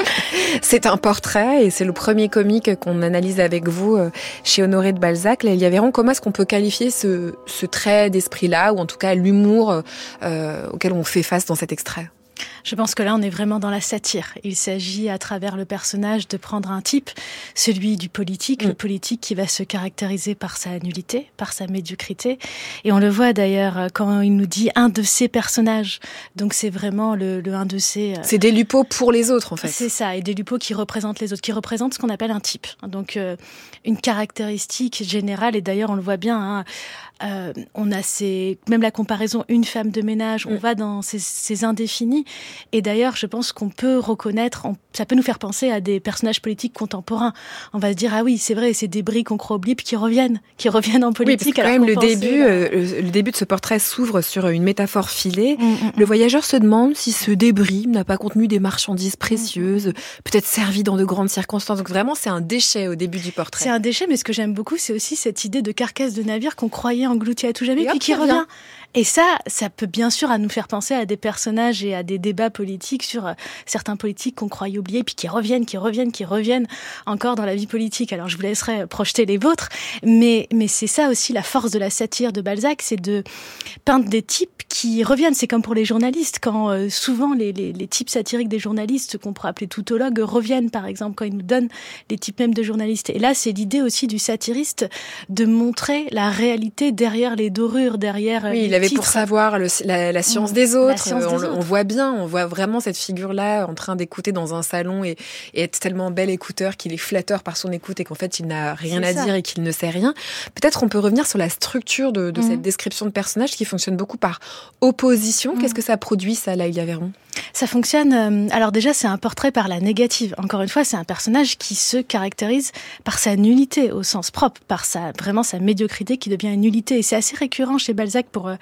C'est un portrait et c'est le premier comique qu'on analyse avec vous chez Honoré de Balzac. Lélia Véron, comment est-ce qu'on peut qualifier ce, ce trait d'esprit-là, ou en tout cas l'humour euh, auquel on fait face dans cet extrait ? Je pense que là, on est vraiment dans la satire. Il s'agit, à travers le personnage, de prendre un type, celui du politique, mmh. le politique qui va se caractériser par sa nullité, par sa médiocrité. Et on le voit d'ailleurs quand il nous dit un de ses personnages. Donc c'est vraiment le, le un de ses... Euh... C'est des Lupeaulx pour les autres, en fait. C'est ça, et des Lupeaulx qui représentent les autres, qui représentent ce qu'on appelle un type. Donc euh, une caractéristique générale, et d'ailleurs on le voit bien, hein, euh, on a ces, même la comparaison une femme de ménage, on mmh. va dans ces, ces indéfinis. Et d'ailleurs, je pense qu'on peut reconnaître, on, ça peut nous faire penser à des personnages politiques contemporains. On va se dire, ah oui, c'est vrai, c'est des bris qu'on croit oubliés, puis qui reviennent, qui reviennent en politique. Oui, parce que quand même, le début, euh, le début de ce portrait s'ouvre sur une métaphore filée. Mmh, mmh. Le voyageur se demande si ce débris n'a pas contenu des marchandises précieuses, mmh. peut-être servi dans de grandes circonstances. Donc vraiment, c'est un déchet au début du portrait. C'est un déchet, mais ce que j'aime beaucoup, c'est aussi cette idée de carcasse de navire qu'on croyait englouti à tout jamais, et puis qui revient. Et ça, ça peut bien sûr à nous faire penser à des personnages et à des débats politiques sur euh, certains politiques qu'on croyait oubliés, puis qui reviennent, qui reviennent, qui reviennent encore dans la vie politique. Alors je vous laisserai projeter les vôtres, mais mais c'est ça aussi la force de la satire de Balzac, c'est de peindre des types qui reviennent. C'est comme pour les journalistes, quand euh, souvent les, les, les types satiriques des journalistes, qu'on pourrait appeler tautologues, reviennent par exemple quand ils nous donnent les types même de journalistes. Et là, c'est l'idée aussi du satiriste de montrer la réalité derrière les dorures, derrière oui, les il avait pour savoir le, la, la science mmh, des autres. Science on, des autres. On voit bien, on voit vraiment cette figure-là en train d'écouter dans un salon et, et être tellement bel écouteur qu'il est flatteur par son écoute et qu'en fait il n'a rien c'est à ça. dire et qu'il ne sait rien. Peut-être on peut revenir sur la structure de, de mmh. cette description de personnage qui fonctionne beaucoup par opposition. Mmh. Qu'est-ce que ça produit, ça, Lélia Véron ? Ça fonctionne... Euh, alors déjà, c'est un portrait par la négative. Encore une fois, c'est un personnage qui se caractérise par sa nullité au sens propre, par sa vraiment sa médiocrité qui devient une nullité. Et c'est assez récurrent chez Balzac pour euh,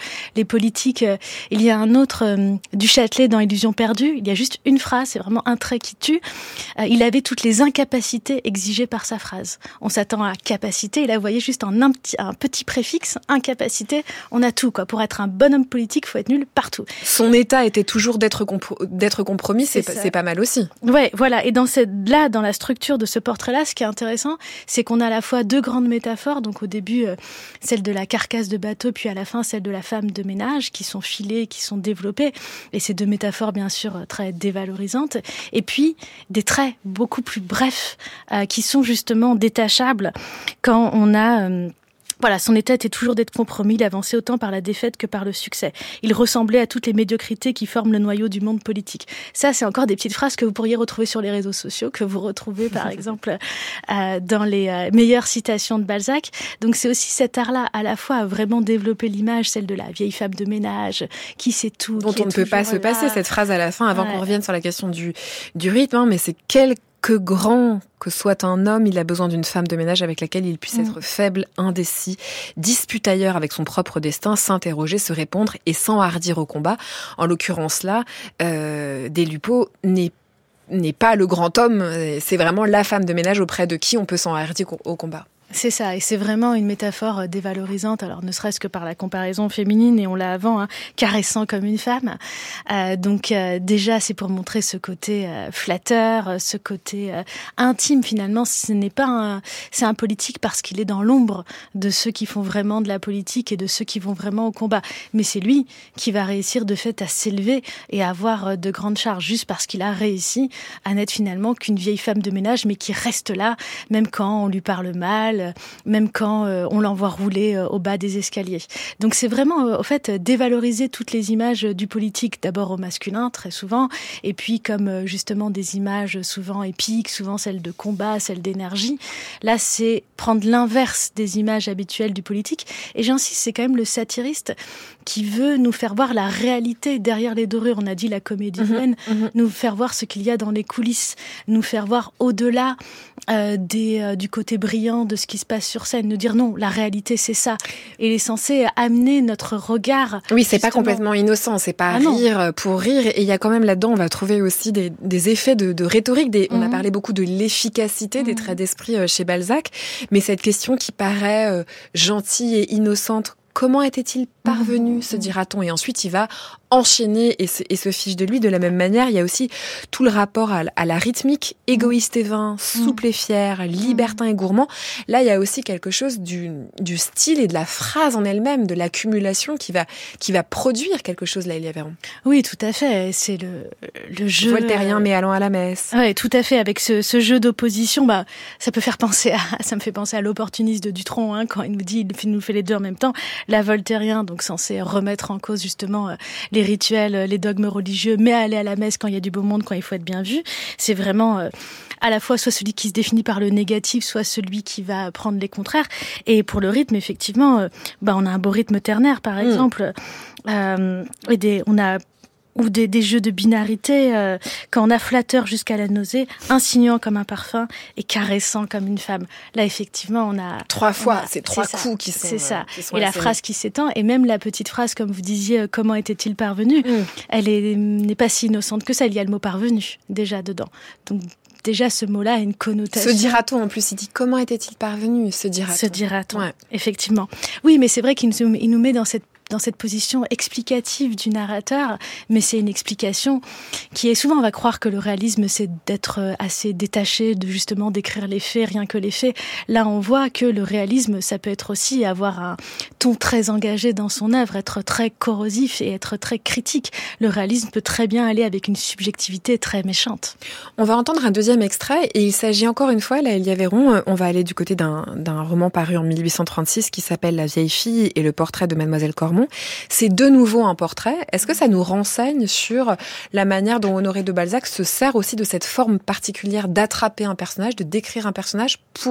les politiques. Il y a un autre euh, du Châtelet dans Illusion perdue. Il y a juste une phrase, c'est vraiment un trait qui tue. Euh, il avait toutes les incapacités exigées par sa phrase. On s'attend à capacité, et là vous voyez juste en un petit, un petit préfixe, incapacité, on a tout, quoi. Pour être un bon homme politique, il faut être nul partout. Son état était toujours d'être, compro- d'être compromis, c'est, c'est, c'est pas mal aussi. Ouais, voilà. Et dans cette, là, dans la structure de ce portrait-là, ce qui est intéressant, c'est qu'on a à la fois deux grandes métaphores. Donc au début, euh, celle de la carcasse de bateau, puis à la fin, celle de la femme de ménage, qui sont filées, qui sont développées. Et ces deux métaphores, bien sûr, très dévalorisantes. Et puis, des traits beaucoup plus brefs, euh, qui sont justement détachables quand on a... Euh, Voilà, son état était toujours d'être compromis, il avançait autant par la défaite que par le succès. Il ressemblait à toutes les médiocrités qui forment le noyau du monde politique. Ça, c'est encore des petites phrases que vous pourriez retrouver sur les réseaux sociaux, que vous retrouvez par exemple euh, dans les euh, meilleures citations de Balzac. Donc c'est aussi cet art-là, à la fois à vraiment développer l'image, celle de la vieille femme de ménage, qui sait tout. Dont on ne peut pas se passer, cette phrase à la fin, avant ouais. qu'on revienne sur la question du, du rythme, hein, mais c'est quel que grand que soit un homme, il a besoin d'une femme de ménage avec laquelle il puisse mmh. être faible, indécis, disputailleur avec son propre destin, s'interroger, se répondre et s'enhardir au combat. En l'occurrence là, euh, Des Lupeaulx n'est n'est pas le grand homme, c'est vraiment la femme de ménage auprès de qui on peut s'enhardir au combat. C'est ça, et c'est vraiment une métaphore dévalorisante, alors ne serait-ce que par la comparaison féminine, et on l'a avant, hein, caressant comme une femme. Euh, donc euh, déjà, c'est pour montrer ce côté euh, flatteur, ce côté euh, intime finalement. Ce n'est pas un, c'est un politique parce qu'il est dans l'ombre de ceux qui font vraiment de la politique et de ceux qui vont vraiment au combat. Mais c'est lui qui va réussir de fait à s'élever et à avoir de grandes charges, juste parce qu'il a réussi à n'être finalement qu'une vieille femme de ménage, mais qui reste là, même quand on lui parle mal, même quand euh, on l'envoie rouler euh, au bas des escaliers. Donc c'est vraiment, euh, au fait, dévaloriser toutes les images du politique, d'abord au masculin, très souvent, et puis comme euh, justement des images souvent épiques, souvent celles de combat, celles d'énergie. Là, c'est prendre l'inverse des images habituelles du politique. Et j'insiste, c'est quand même le satiriste qui veut nous faire voir la réalité derrière les dorures. On a dit la comédie humaine, mmh, mmh. nous faire voir ce qu'il y a dans les coulisses, nous faire voir au-delà euh, des, euh, du côté brillant de ce qui se passe sur scène, nous dire non, la réalité c'est ça. Et il est censé amener notre regard. Oui, c'est justement... pas complètement innocent, c'est pas ah rire non. pour rire. Et il y a quand même là-dedans, on va trouver aussi des, des effets de, de rhétorique. Des, mmh. On a parlé beaucoup de l'efficacité mmh. des traits d'esprit chez Balzac, mais cette question qui paraît euh, gentille et innocente, comment était-il parvenu, mmh. se dira-t-on, et ensuite il va enchaîner et se, et se fiche de lui. De la même manière, il y a aussi tout le rapport à, à la rythmique, égoïste et vain, souple et fier, libertin et gourmand. Là, il y a aussi quelque chose du, du style et de la phrase en elle-même, de l'accumulation qui va, qui va produire quelque chose, là, Elia Véron. Oui, tout à fait. C'est le, le jeu... Voltairien, mais allant à la messe. Oui, tout à fait. Avec ce, ce jeu d'opposition, bah, ça peut faire penser à, ça me fait penser à l'opportuniste de Dutronc, hein, quand il nous dit, il nous fait les deux en même temps. La Voltairien, donc censé remettre en cause justement les rituels, les dogmes religieux, mais aller à la messe quand il y a du beau monde, quand il faut être bien vu. C'est vraiment euh, à la fois soit celui qui se définit par le négatif, soit celui qui va prendre les contraires. Et pour le rythme, effectivement, euh, bah on a un beau rythme ternaire, par exemple. Mmh. Euh, et des, on a ou des, des jeux de binarité, euh, quand on a flatteur jusqu'à la nausée, insinuant comme un parfum et caressant comme une femme. Là, effectivement, on a... Trois fois, a, c'est trois c'est coups qui sont... C'est ça. Qui sont et la phrase qui s'étend, et même la petite phrase, comme vous disiez, comment était-il parvenu, mmh. elle est, n'est pas si innocente que ça. Il y a le mot parvenu, déjà, dedans. Donc, déjà, ce mot-là a une connotation. Se dira-t-on, en plus, il dit comment était-il parvenu, se dira-t-on. Se dira-t-on, ouais. Effectivement. Oui, mais c'est vrai qu'il nous, il nous met dans cette dans cette position explicative du narrateur, mais c'est une explication qui est souvent, on va croire que le réalisme, c'est d'être assez détaché, de justement décrire les faits, rien que les faits. Là, on voit que le réalisme, ça peut être aussi avoir un ton très engagé dans son œuvre, être très corrosif et être très critique. Le réalisme peut très bien aller avec une subjectivité très méchante. On va entendre un deuxième extrait, et il s'agit encore une fois, là, Elia Véron, on va aller du côté d'un, d'un roman paru en mille huit cent trente-six qui s'appelle La vieille fille et le portrait de Mademoiselle Cormon. C'est de nouveau un portrait. Est-ce que ça nous renseigne sur la manière dont Honoré de Balzac se sert aussi de cette forme particulière d'attraper un personnage, de décrire un personnage pour rire ?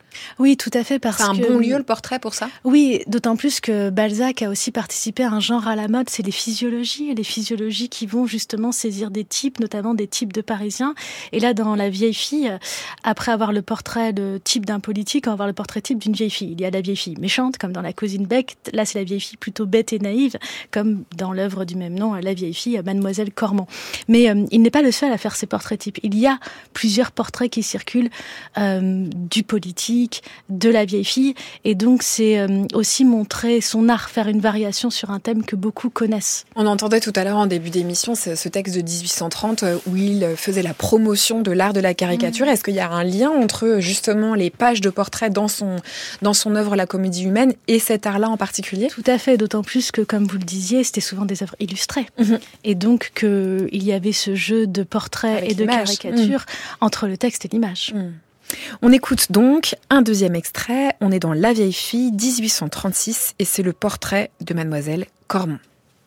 Oui, tout à fait, parce que... C'est un que... bon lieu, le portrait, pour ça ? Oui, d'autant plus que Balzac a aussi participé à un genre à la mode, c'est les physiologies, les physiologies qui vont justement saisir des types, notamment des types de Parisiens. Et là, dans La vieille fille, après avoir le portrait de type d'un politique, on va voir le portrait type d'une vieille fille. Il y a la vieille fille méchante, comme dans La cousine Beck. Là, c'est la vieille fille plutôt bête et naïve, comme dans l'œuvre du même nom, La vieille fille, Mademoiselle Cormon. Mais euh, il n'est pas le seul à faire ces portraits types. Il y a plusieurs portraits qui circulent euh, du politique, de la vieille fille, et donc c'est euh, aussi montrer son art, faire une variation sur un thème que beaucoup connaissent. On entendait tout à l'heure en début d'émission ce, ce texte de dix-huit cent trente où il faisait la promotion de l'art de la caricature. Mmh. Est-ce qu'il y a un lien entre justement les pages de portraits dans son, dans son œuvre La Comédie humaine et cet art-là en particulier ? Tout à fait, d'autant plus que, comme vous le disiez, c'était souvent des œuvres illustrées. Mmh. Et donc qu'il y avait ce jeu de portraits Avec et de caricatures mmh. entre le texte et l'image. Mmh. On écoute donc un deuxième extrait. On est dans La vieille fille, dix-huit cent trente-six, et c'est le portrait de Mademoiselle Cormon.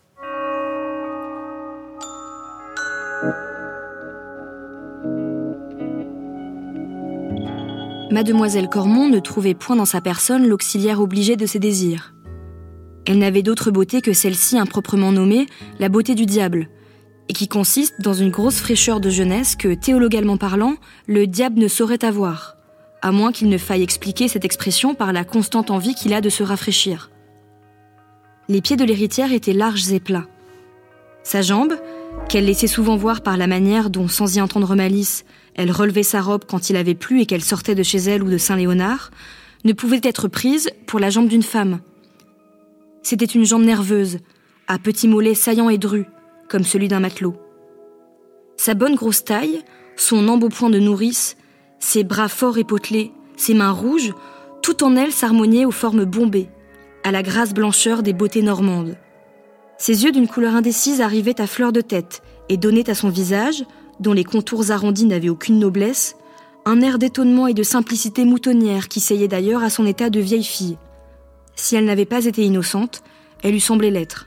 Mademoiselle Cormon ne trouvait point dans sa personne l'auxiliaire obligé de ses désirs. Elle n'avait d'autre beauté que celle-ci improprement nommée la beauté du diable, et qui consiste dans une grosse fraîcheur de jeunesse que, théologalement parlant, le diable ne saurait avoir, à moins qu'il ne faille expliquer cette expression par la constante envie qu'il a de se rafraîchir. Les pieds de l'héritière étaient larges et plats. Sa jambe, qu'elle laissait souvent voir par la manière dont, sans y entendre malice, elle relevait sa robe quand il avait plu et qu'elle sortait de chez elle ou de Saint-Léonard, ne pouvait être prise pour la jambe d'une femme. C'était une jambe nerveuse, à petits mollets saillants et drus, comme celui d'un matelot. Sa bonne grosse taille, son embonpoint de nourrice, ses bras forts et potelés, ses mains rouges, tout en elle s'harmoniait aux formes bombées, à la grasse blancheur des beautés normandes. Ses yeux d'une couleur indécise arrivaient à fleur de tête et donnaient à son visage, dont les contours arrondis n'avaient aucune noblesse, un air d'étonnement et de simplicité moutonnière qui seyait d'ailleurs à son état de vieille fille. Si elle n'avait pas été innocente, elle eût semblé l'être.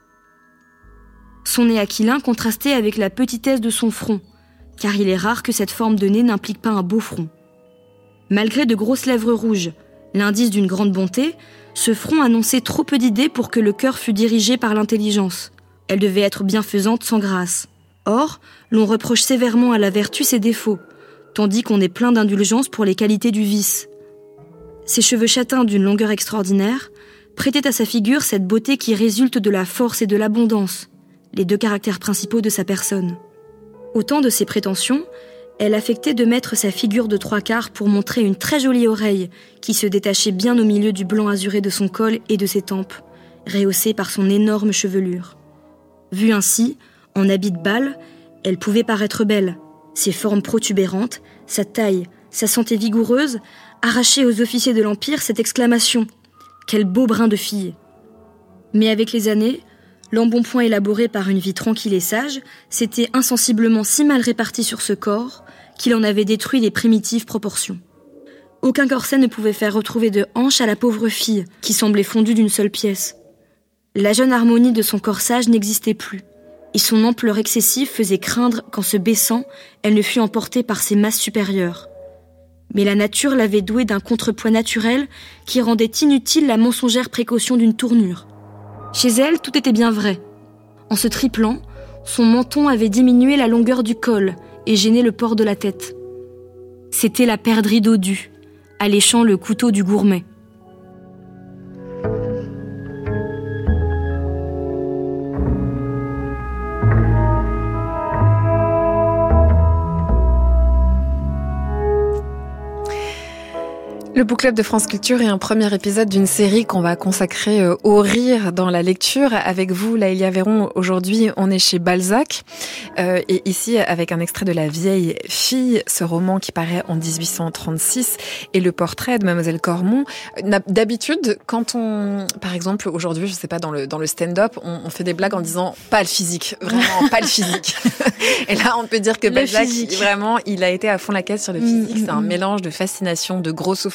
Son nez aquilin contrastait avec la petitesse de son front, car il est rare que cette forme de nez n'implique pas un beau front. Malgré de grosses lèvres rouges, l'indice d'une grande bonté, ce front annonçait trop peu d'idées pour que le cœur fût dirigé par l'intelligence. Elle devait être bienfaisante sans grâce. Or, l'on reproche sévèrement à la vertu ses défauts, tandis qu'on est plein d'indulgence pour les qualités du vice. Ses cheveux châtains d'une longueur extraordinaire prêtaient à sa figure cette beauté qui résulte de la force et de l'abondance, les deux caractères principaux de sa personne. Au temps de ses prétentions, elle affectait de mettre sa figure de trois quarts pour montrer une très jolie oreille qui se détachait bien au milieu du blanc azuré de son col et de ses tempes, rehaussée par son énorme chevelure. Vue ainsi, en habit de bal, elle pouvait paraître belle. Ses formes protubérantes, sa taille, sa santé vigoureuse, arrachaient aux officiers de l'Empire cette exclamation « Quel beau brin de fille !» Mais avec les années, l'embonpoint élaboré par une vie tranquille et sage s'était insensiblement si mal réparti sur ce corps qu'il en avait détruit les primitives proportions. Aucun corset ne pouvait faire retrouver de hanches à la pauvre fille, qui semblait fondue d'une seule pièce. La jeune harmonie de son corsage n'existait plus, et son ampleur excessive faisait craindre qu'en se baissant, elle ne fût emportée par ses masses supérieures. Mais la nature l'avait douée d'un contrepoids naturel qui rendait inutile la mensongère précaution d'une tournure. Chez elle, tout était bien vrai. En se triplant, son menton avait diminué la longueur du col et gêné le port de la tête. C'était la perdrix dodue, alléchant le couteau du gourmet. Le Book Club de France Culture est un premier épisode d'une série qu'on va consacrer au rire dans la lecture. Avec vous, Laëlia Véron, aujourd'hui, on est chez Balzac. Euh, et ici, avec un extrait de La vieille fille, ce roman qui paraît en dix-huit cent trente-six, et le portrait de Mademoiselle Cormon. D'habitude, quand on, par exemple, aujourd'hui, je sais pas, dans le, dans le stand-up, on, on fait des blagues en disant pas le physique, vraiment pas le physique. Et là, on peut dire que Balzac, vraiment, il a été à fond la caisse sur le physique. C'est un mélange de fascination, de grossophobie,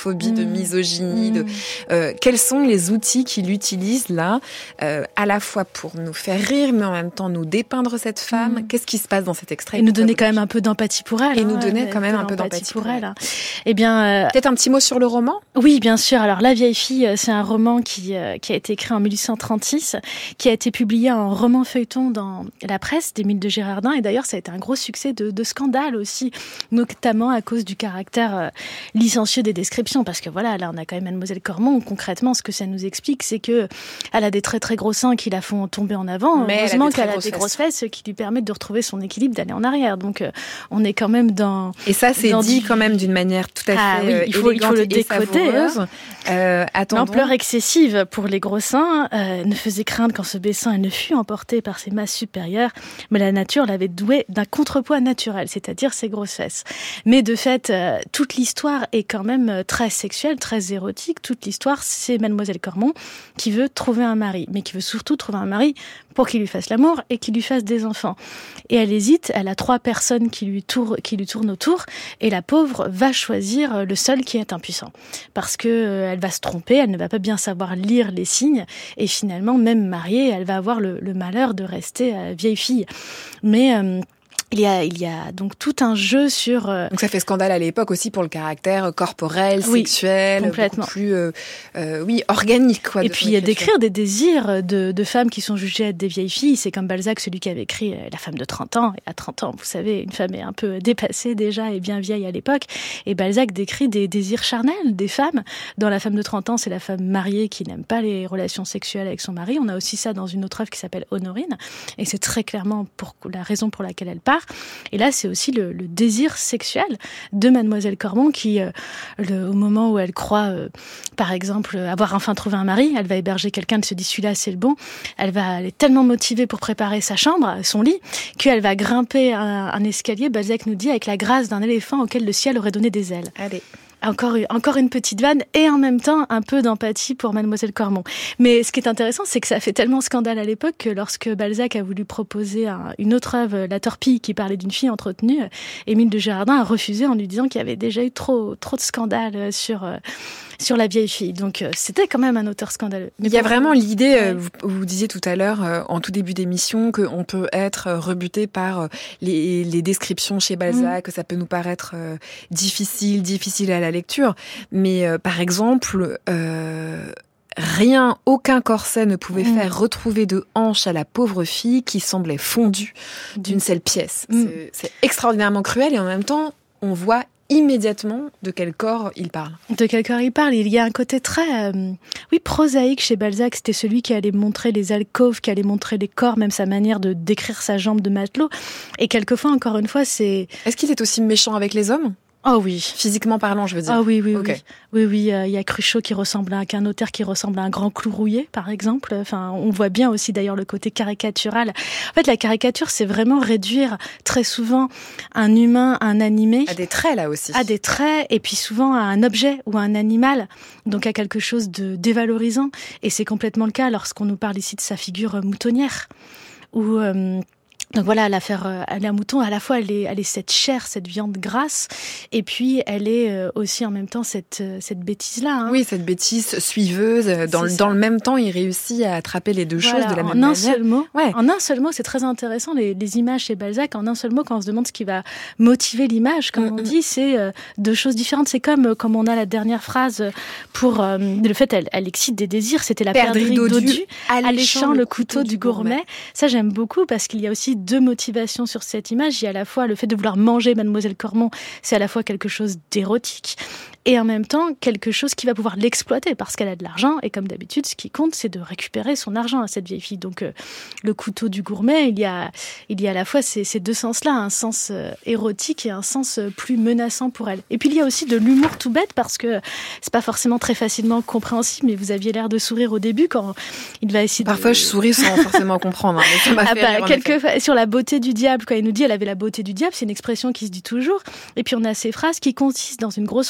d'homophobie, mmh. de misogynie. Mmh. De, euh, quels sont les outils qu'il utilise là, euh, à la fois pour nous faire rire, mais en même temps nous dépeindre cette femme? Mmh. Qu'est-ce qui se passe dans cet extrait? Et nous donner quand même un peu d'empathie pour elle. Et hein, nous donner ouais, quand même un peu d'empathie pour elle. elle. Eh bien, euh... peut-être un petit mot sur le roman? Oui, bien sûr. Alors, La vieille fille, c'est un roman qui, euh, qui a été écrit en mille huit cent trente-six, qui a été publié en roman feuilleton dans la presse d'Émile de Girardin. Et d'ailleurs, ça a été un gros succès de, de scandale aussi, notamment à cause du caractère euh, licencieux des descriptions. Parce que voilà, là, on a quand même Mademoiselle Cormon. Concrètement, ce que ça nous explique, c'est que elle a des très très gros seins qui la font tomber en avant. Mais heureusement qu'elle a des grosses fesses qui lui permettent de retrouver son équilibre, d'aller en arrière. Donc, euh, on est quand même dans... Et ça, c'est dit du... quand même d'une manière tout à fait ah, oui, il faut, il faut le décoder. Hein. Euh, L'ampleur excessive pour les gros seins euh, ne faisait craindre qu'en se baissant, elle ne fût emportée par ses masses supérieures, mais la nature l'avait douée d'un contrepoids naturel, c'est-à-dire ses grosses fesses. Mais de fait, euh, toute l'histoire est quand même très sexuelle, très érotique. Toute l'histoire, c'est Mademoiselle Cormon qui veut trouver un mari, mais qui veut surtout trouver un mari pour qu'il lui fasse l'amour et qu'il lui fasse des enfants. Et elle hésite, elle a trois personnes qui lui, tour, qui lui tournent autour, et la pauvre va choisir le seul qui est impuissant. Parce que euh, elle va se tromper, elle ne va pas bien savoir lire les signes, et finalement, même mariée, elle va avoir le, le malheur de rester euh, vieille fille. Mais... Euh, Il y a, il y a donc tout un jeu sur... Euh... Donc ça fait scandale à l'époque aussi pour le caractère corporel, oui, sexuel, complètement. Beaucoup plus euh, euh, oui, organique. Quoi, et puis d'écrire des désirs de, de femmes qui sont jugées être des vieilles filles. C'est comme Balzac, celui qui avait écrit La femme de trente ans. Et à trente ans, vous savez, une femme est un peu dépassée déjà et bien vieille à l'époque. Et Balzac décrit des désirs charnels des femmes. Dans La femme de trente ans, c'est la femme mariée qui n'aime pas les relations sexuelles avec son mari. On a aussi ça dans une autre œuvre qui s'appelle Honorine. Et c'est très clairement pour la raison pour laquelle elle part. Et là, c'est aussi le, le désir sexuel de Mademoiselle Cormon qui, euh, le, au moment où elle croit, euh, par exemple, avoir enfin trouvé un mari, elle va héberger quelqu'un, elle se dit celui-là, c'est le bon. Elle va, elle est tellement motivée pour préparer sa chambre, son lit, qu'elle va grimper un, un escalier, Balzac nous dit, avec la grâce d'un éléphant auquel le ciel aurait donné des ailes. Allez. Encore, encore une petite vanne et en même temps un peu d'empathie pour Mademoiselle Cormon. Mais ce qui est intéressant, c'est que ça a fait tellement scandale à l'époque que lorsque Balzac a voulu proposer un, une autre œuvre, La Torpille, qui parlait d'une fille entretenue, Émile de Girardin a refusé en lui disant qu'il y avait déjà eu trop, trop de scandales sur... Euh, sur la vieille fille. Donc, euh, c'était quand même un auteur scandaleux. Mais il y a vraiment l'idée, euh, vous, vous disiez tout à l'heure, euh, en tout début d'émission, qu'on peut être rebuté par euh, les, les descriptions chez Balzac, mmh. que ça peut nous paraître euh, difficile, difficile à la lecture. Mais, euh, par exemple... Euh, Rien, aucun corset ne pouvait mmh. faire retrouver de hanches à la pauvre fille qui semblait fondue d'une seule pièce. Mmh. C'est, c'est extraordinairement cruel et en même temps, on voit immédiatement de quel corps il parle. De quel corps il parle. Il y a un côté très, euh, oui, prosaïque chez Balzac. C'était celui qui allait montrer les alcôves, qui allait montrer les corps, même sa manière de décrire sa jambe de matelot. Et quelquefois, encore une fois, c'est... Est-ce qu'il est aussi méchant avec les hommes ? Oh oui. Physiquement parlant, je veux dire. Ah oh oui, oui, okay. oui. Oui, oui, il euh, y a Cruchot qui ressemble à un notaire qui ressemble à un grand clou rouillé, par exemple. Enfin, on voit bien aussi d'ailleurs le côté caricatural. En fait, la caricature, c'est vraiment réduire très souvent un humain, un animé. À des traits, là aussi. À des traits, et puis souvent à un objet ou à un animal. Donc à quelque chose de dévalorisant. Et c'est complètement le cas lorsqu'on nous parle ici de sa figure moutonnière. Où... Euh, Donc voilà, l'affaire euh, elle est un mouton, à la fois elle est, elle est cette chair, cette viande grasse, et puis elle est euh, aussi en même temps cette, euh, cette bêtise-là. Hein. Oui, cette bêtise suiveuse. Dans, le, dans le même temps, il réussit à attraper les deux voilà, choses de la même en un manière. Seul mot, ouais. En un seul mot, c'est très intéressant, les, les images chez Balzac, en un seul mot, quand on se demande ce qui va motiver l'image, comme mm-hmm. on dit, c'est euh, deux choses différentes. C'est comme, comme on a la dernière phrase pour... Euh, le fait, elle, elle excite des désirs, c'était la perdrix Dodu, alléchant le couteau du gourmet. gourmet. Ça, j'aime beaucoup, parce qu'il y a aussi deux motivations sur cette image. Il y a à la fois le fait de vouloir manger Mademoiselle Cormon, c'est à la fois quelque chose d'érotique et en même temps quelque chose qui va pouvoir l'exploiter parce qu'elle a de l'argent et comme d'habitude, ce qui compte, c'est de récupérer son argent à cette vieille fille. Donc euh, le couteau du gourmet, il y a, il y a à la fois ces, ces deux sens-là, un sens euh, érotique et un sens euh, plus menaçant pour elle. Et puis il y a aussi de l'humour tout bête parce que c'est pas forcément très facilement compréhensible, mais vous aviez l'air de sourire au début quand il va essayer de... Parfois je souris sans forcément comprendre. Hein, mais ça m'a ah fait bah, rire, quelques... Sur la beauté du diable, quand il nous dit elle avait la beauté du diable, c'est une expression qui se dit toujours. Et puis on a ces phrases qui consistent dans une grosse fraîcheur de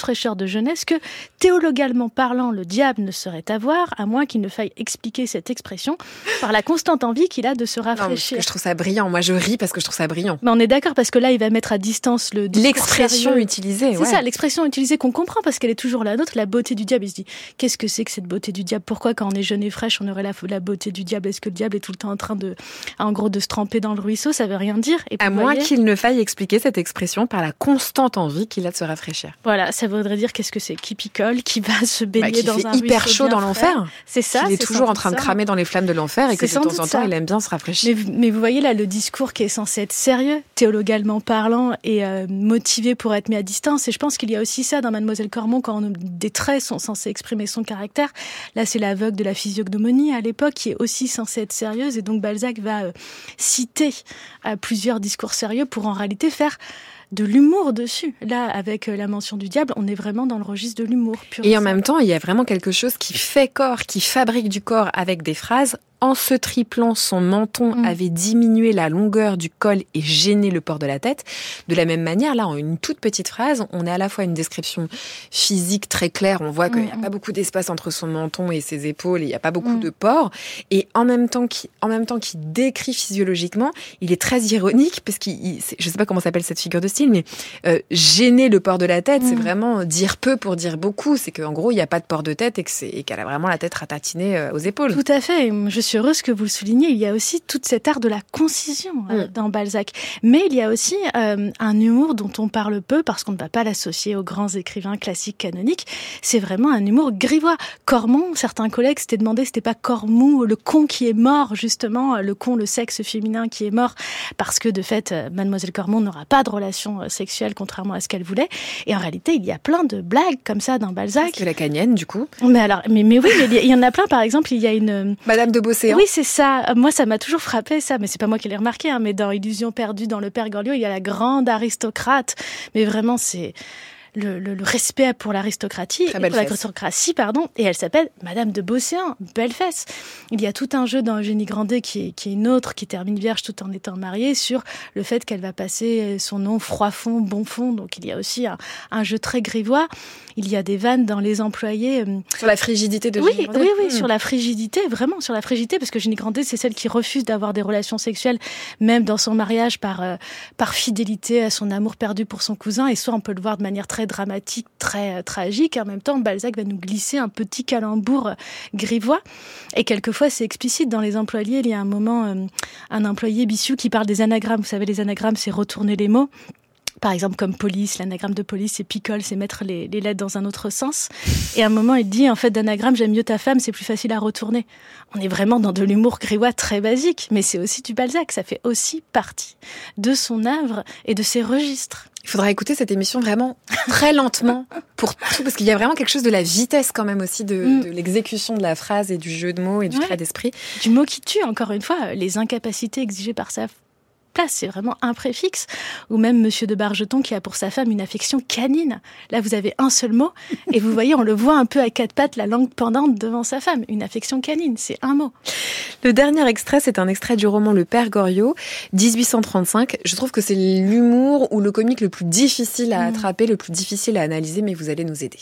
de jeunesse que, théologalement parlant, le diable ne saurait avoir, à moins qu'il ne faille expliquer cette expression par la constante envie qu'il a de se rafraîchir. Non, je trouve ça brillant. Moi, je ris parce que je trouve ça brillant. Mais on est d'accord, parce que là, il va mettre à distance le discours l'expression sérieux. utilisée. C'est ouais. ça, l'expression utilisée qu'on comprend parce qu'elle est toujours la nôtre, la beauté du diable. Il se dit, qu'est-ce que c'est que cette beauté du diable ? Pourquoi, quand on est jeune et fraîche, on aurait la, la beauté du diable ? Est-ce que le diable est tout le temps en train de, en gros, de se tremper dans le ruisseau ? Ça veut rien dire. Et à moins voyez, qu'il ne faille expliquer cette expression par la constante envie qu'il a de se rafraîchir. Voilà, ça voudrait dire qu'est-ce que c'est ? Qui picole, qui va se baigner bah, qui dans fait un hyper ruisseau chaud bien dans frais. l'enfer. C'est ça. Il est c'est toujours en train de ça. cramer dans les flammes de l'enfer et que C'est de temps en temps, ça. il aime bien se rafraîchir. Mais, mais vous voyez là, le discours qui est censé être sérieux, théologalement parlant, et euh, motivé pour être mis à distance. Et je pense qu'il y a aussi ça dans Mademoiselle Cormon, quand on, des traits sont censés exprimer son caractère. Là, c'est l'aveugle de la physiognomonie à l'époque, qui est aussi censée être sérieuse. Et donc Balzac va euh, citer euh, plusieurs discours sérieux pour en réalité faire de l'humour dessus. Là, avec la mention du diable, on est vraiment dans le registre de l'humour pur. Et en même temps, il y a vraiment quelque chose qui fait corps, qui fabrique du corps avec des phrases. En se triplant, son menton mmh. avait diminué la longueur du col et gêné le port de la tête. De la même manière, là, en une toute petite phrase, on a à la fois une description physique très claire. On voit qu'il n'y a mmh. pas beaucoup d'espace entre son menton et ses épaules, et il n'y a pas beaucoup mmh. de pores. Et en même temps qu'il, en même temps qu'il décrit physiologiquement, il est très ironique, parce qu'il, il, je ne sais pas comment s'appelle cette figure de style, mais euh, gêner le port de la tête, mmh. c'est vraiment dire peu pour dire beaucoup. C'est qu'en gros, il n'y a pas de port de tête et, que c'est, et qu'elle a vraiment la tête ratatinée euh, aux épaules. Tout à fait. Je Je suis heureuse que vous le souligniez, il y a aussi tout cet art de la concision euh, mmh. dans Balzac. Mais il y a aussi euh, un humour dont on parle peu parce qu'on ne va pas l'associer aux grands écrivains classiques canoniques. C'est vraiment un humour grivois. Cormon, certains collègues s'étaient demandé si c'était pas Cormou, le con qui est mort, justement, le con, le sexe féminin qui est mort, parce que de fait, euh, Mademoiselle Cormon n'aura pas de relation euh, sexuelle, contrairement à ce qu'elle voulait. Et en réalité, il y a plein de blagues comme ça dans Balzac. Parce que la Canienne, du coup. Mais alors, mais, mais oui, mais il y en a plein. Par exemple, il y a une... Madame de Beauséant. Oui, c'est ça. Moi, ça m'a toujours frappé, ça. Mais c'est pas moi qui l'ai remarqué, hein. Mais dans Illusion perdue, dans Le Père Goriot, il y a la grande aristocrate. Mais vraiment, c'est le, le, le respect pour l'aristocratie, pour l'aristocratie, pardon. Et elle s'appelle Madame de Beauséant. Belle fesse. Il y a tout un jeu dans Eugénie Grandet qui est, qui est une autre, qui termine vierge tout en étant mariée, sur le fait qu'elle va passer son nom Froidfond, Bonfond. Donc il y a aussi un, un jeu très grivois. Il y a des vannes dans Les Employés. Sur la frigidité de oui, Eugénie Grandet. Oui, oui, mmh. sur la frigidité, vraiment sur la frigidité, parce que Eugénie Grandet, c'est celle qui refuse d'avoir des relations sexuelles, même dans son mariage, par, euh, par fidélité à son amour perdu pour son cousin. Et soit on peut le voir de manière très dramatique, très euh, tragique. En même temps, Balzac va nous glisser un petit calembour euh, grivois. Et quelquefois, c'est explicite. Dans Les Employés, il y a un moment, euh, un employé Bissiou qui parle des anagrammes. Vous savez, les anagrammes, c'est retourner les mots. Par exemple, comme police, l'anagramme de police, c'est picole, c'est mettre les, les lettres dans un autre sens. Et à un moment, il dit, en fait, d'anagramme, j'aime mieux ta femme, c'est plus facile à retourner. On est vraiment dans de l'humour grivois très basique, mais c'est aussi du Balzac, ça fait aussi partie de son œuvre et de ses registres. Il faudra écouter cette émission vraiment très lentement pour tout, parce qu'il y a vraiment quelque chose de la vitesse quand même aussi, de, mm. de l'exécution de la phrase et du jeu de mots et du ouais. trait d'esprit. Du mot qui tue, encore une fois, les incapacités exigées par sa place, c'est vraiment un préfixe. Ou même Monsieur de Bargeton qui a pour sa femme une affection canine. Là, vous avez un seul mot et vous voyez, on le voit un peu à quatre pattes, la langue pendante devant sa femme. Une affection canine, c'est un mot. Le dernier extrait, c'est un extrait du roman Le Père Goriot, dix-huit cent trente-cinq. Je trouve que c'est l'humour ou le comique le plus difficile à attraper, mmh. le plus difficile à analyser, mais vous allez nous aider.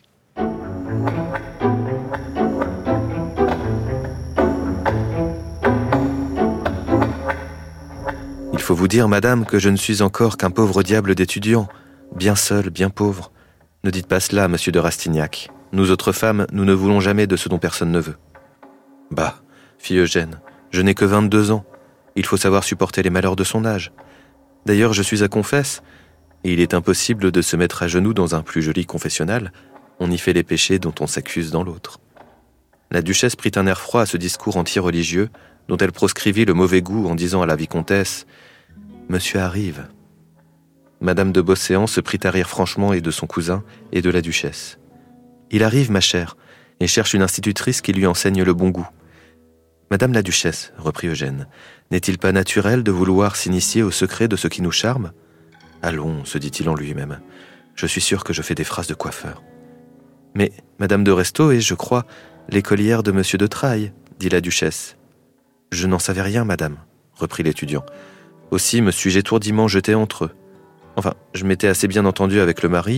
Il faut vous dire, madame, que je ne suis encore qu'un pauvre diable d'étudiant, bien seul, bien pauvre. Ne dites pas cela, monsieur de Rastignac. Nous autres femmes, nous ne voulons jamais de ce dont personne ne veut. Bah, fit Eugène, je n'ai que vingt-deux ans. Il faut savoir supporter les malheurs de son âge. D'ailleurs, je suis à confesse, et il est impossible de se mettre à genoux dans un plus joli confessionnal. On y fait les péchés dont on s'accuse dans l'autre. La duchesse prit un air froid à ce discours anti-religieux, dont elle proscrivit le mauvais goût en disant à la vicomtesse « Monsieur arrive ». Madame de Beauséant se prit à rire franchement et de son cousin et de la duchesse. « Il arrive, ma chère, et cherche une institutrice qui lui enseigne le bon goût. »« Madame la duchesse, reprit Eugène, n'est-il pas naturel de vouloir s'initier au secret de ce qui nous charme ? Allons, se dit-il en lui-même, je suis sûr que je fais des phrases de coiffeur. Mais Madame de Restaud est, je crois, l'écolière de Monsieur de Trailles, dit la duchesse. Je n'en savais rien, madame, reprit l'étudiant. Aussi me suis-je étourdiment jeté entre eux. Enfin, je m'étais assez bien entendu avec le mari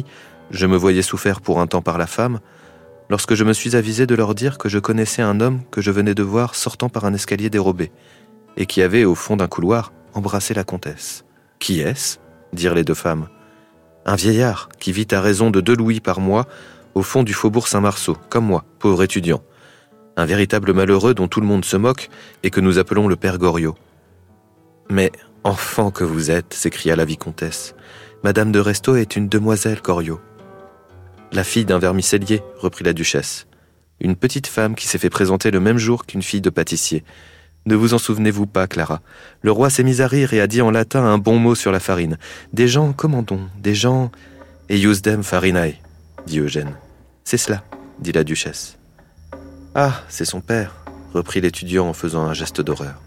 Je me voyais souffert pour un temps par la femme, lorsque je me suis avisé de leur dire que je connaissais un homme que je venais de voir sortant par un escalier dérobé, et qui avait, au fond d'un couloir, embrassé la comtesse. « Qui est-ce » dirent les deux femmes. « Un vieillard qui vit à raison de deux louis par mois au fond du faubourg Saint-Marceau, comme moi, pauvre étudiant. Un véritable malheureux dont tout le monde se moque et que nous appelons le père Goriot. »« Mais, enfant que vous êtes !» s'écria la vicomtesse. « Madame de Restaud est une demoiselle Goriot. » « La fille d'un vermicellier, » reprit la duchesse. « Une petite femme qui s'est fait présenter le même jour qu'une fille de pâtissier. Ne vous en souvenez-vous pas, Clara? Le roi s'est mis à rire et a dit en latin un bon mot sur la farine. Des gens, commandons, des gens... Et iusdem farinae, dit Eugène. C'est cela, dit la duchesse. Ah, c'est son père, reprit l'étudiant en faisant un geste d'horreur.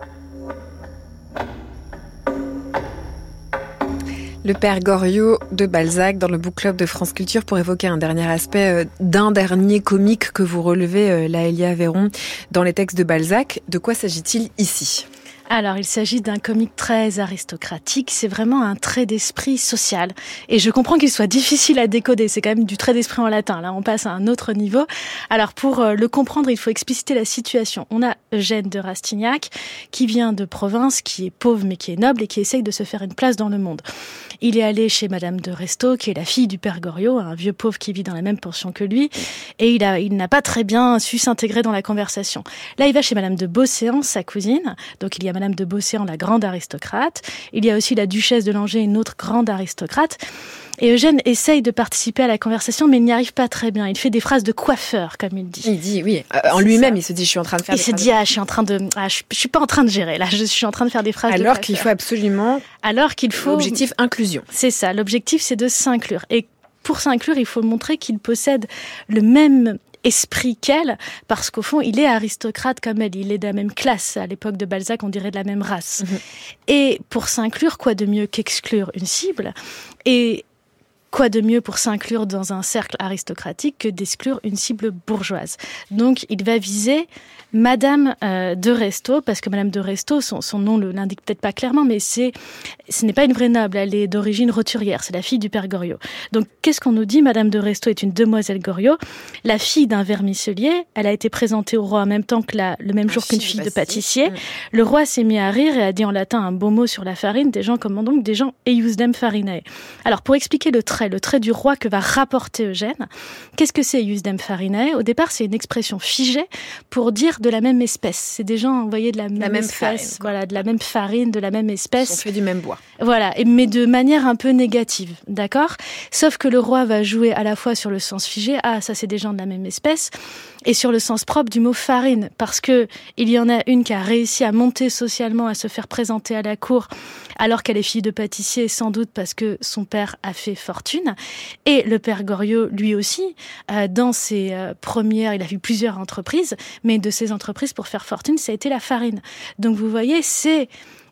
Le père Goriot de Balzac dans le Book Club de France Culture pour évoquer un dernier aspect d'un dernier comique que vous relevez, Laëlia Véron, dans les textes de Balzac. De quoi s'agit-il ici ? Alors, il s'agit d'un comique très aristocratique. C'est vraiment un trait d'esprit social. Et je comprends qu'il soit difficile à décoder. C'est quand même du trait d'esprit en latin. Là, on passe à un autre niveau. Alors, pour le comprendre, il faut expliciter la situation. On a Eugène de Rastignac, qui vient de province, qui est pauvre mais qui est noble et qui essaye de se faire une place dans le monde. Il est allé chez Madame de Restaud, qui est la fille du père Goriot, un vieux pauvre qui vit dans la même pension que lui. Et il a, il n'a pas très bien su s'intégrer dans la conversation. Là, il va chez Madame de Beauséant, sa cousine. Donc, il y a Madame de Beauséant, la grande aristocrate. Il y a aussi la duchesse de Langeais, une autre grande aristocrate. Et Eugène essaye de participer à la conversation, mais il n'y arrive pas très bien. Il fait des phrases de coiffeur, comme il dit. Il dit, oui. Euh, en lui-même, ça. Il se dit, je suis en train de faire il des phrases. Il se dit, ah, je suis en train de, ah, je, je suis pas en train de gérer, là. Je suis en train de faire des phrases Alors de coiffeur. Alors qu'il faut absolument. Alors qu'il faut. L'objectif inclusion. C'est ça. L'objectif, c'est de s'inclure. Et pour s'inclure, il faut montrer qu'il possède le même esprit qu'elle, parce qu'au fond, il est aristocrate comme elle, il est de la même classe. À l'époque de Balzac, on dirait de la même race. Mmh. Et pour s'inclure, quoi de mieux qu'exclure une cible ? Et quoi de mieux pour s'inclure dans un cercle aristocratique que d'exclure une cible bourgeoise ? Donc, il va viser Madame euh, de Restaud, parce que Madame de Restaud, son, son nom ne l'indique peut-être pas clairement, mais c'est, ce n'est pas une vraie noble, elle est d'origine roturière, c'est la fille du père Goriot. Donc, qu'est-ce qu'on nous dit ? Madame de Restaud est une demoiselle Goriot, la fille d'un vermicellier, elle a été présentée au roi en même temps que la, le même jour qu'une fille de pâtissier. Mmh. Le roi s'est mis à rire et a dit en latin un beau mot sur la farine, des gens comme donc des gens eiusdem farinae. Alors, pour expliquer le trait, le trait du roi que va rapporter Eugène, qu'est-ce que c'est eiusdem farinae ? Au départ, c'est une expression figée pour dire de la même espèce. C'est des gens, vous voyez, de la, la même, même espèce, farine, voilà, de la même farine, de la même espèce. On fait du même bois. Voilà, mais de manière un peu négative, d'accord ? Sauf que le roi va jouer à la fois sur le sens figé, ah, ça c'est des gens de la même espèce, et sur le sens propre du mot farine, parce que il y en a une qui a réussi à monter socialement, à se faire présenter à la cour, alors qu'elle est fille de pâtissier, sans doute parce que son père a fait fortune. Et le père Goriot, lui aussi, euh, dans ses euh, premières, il a eu plusieurs entreprises, mais de ses entreprises pour faire fortune, ça a été la farine. Donc vous voyez, c'est...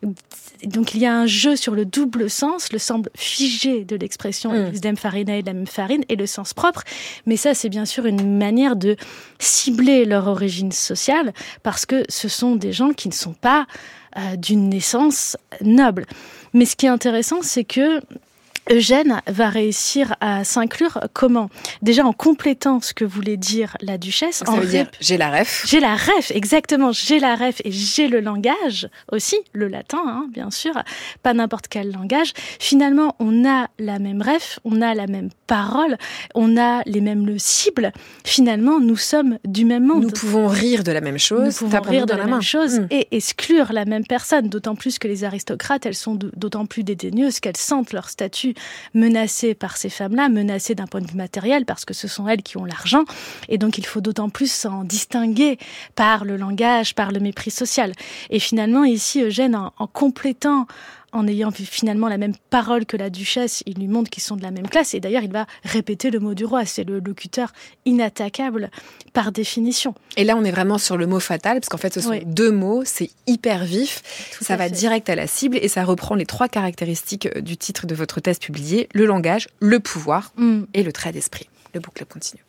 Donc il y a un jeu sur le double sens, le sens figé de l'expression mmh. eiusdem farinae, de la même farine, et le sens propre. Mais ça, c'est bien sûr une manière de cibler leur origine sociale, parce que ce sont des gens qui ne sont pas euh, d'une naissance noble. Mais ce qui est intéressant, c'est que Eugène va réussir à s'inclure comment ? Déjà en complétant ce que voulait dire la duchesse. Ça en veut ré... dire j'ai la ref. J'ai la ref, exactement. J'ai la ref et j'ai le langage aussi, le latin, hein, bien sûr. Pas n'importe quel langage. Finalement, on a la même ref, on a la même parole, on a les mêmes cibles. Finalement, nous sommes du même monde. Nous pouvons rire de la même chose. Nous pouvons rire de la, la même chose mmh. et exclure la même personne. D'autant plus que les aristocrates, elles sont d'autant plus dédaigneuses qu'elles sentent leur statut menacées par ces femmes-là, menacées d'un point de vue matériel, parce que ce sont elles qui ont l'argent, et donc il faut d'autant plus s'en distinguer par le langage, par le mépris social. Et finalement, ici, Eugène, en, en complétant, en ayant finalement la même parole que la duchesse, il lui montre qu'ils sont de la même classe, et d'ailleurs, il va répéter le mot du roi, c'est le locuteur inattaquable par définition. Et là, on est vraiment sur le mot fatal, parce qu'en fait, ce sont oui. deux mots, c'est hyper vif, Tout ça va fait. direct à la cible, et ça reprend les trois caractéristiques du titre de votre thèse publiée, le langage, le pouvoir mm. et le trait d'esprit. Le Book Club continue.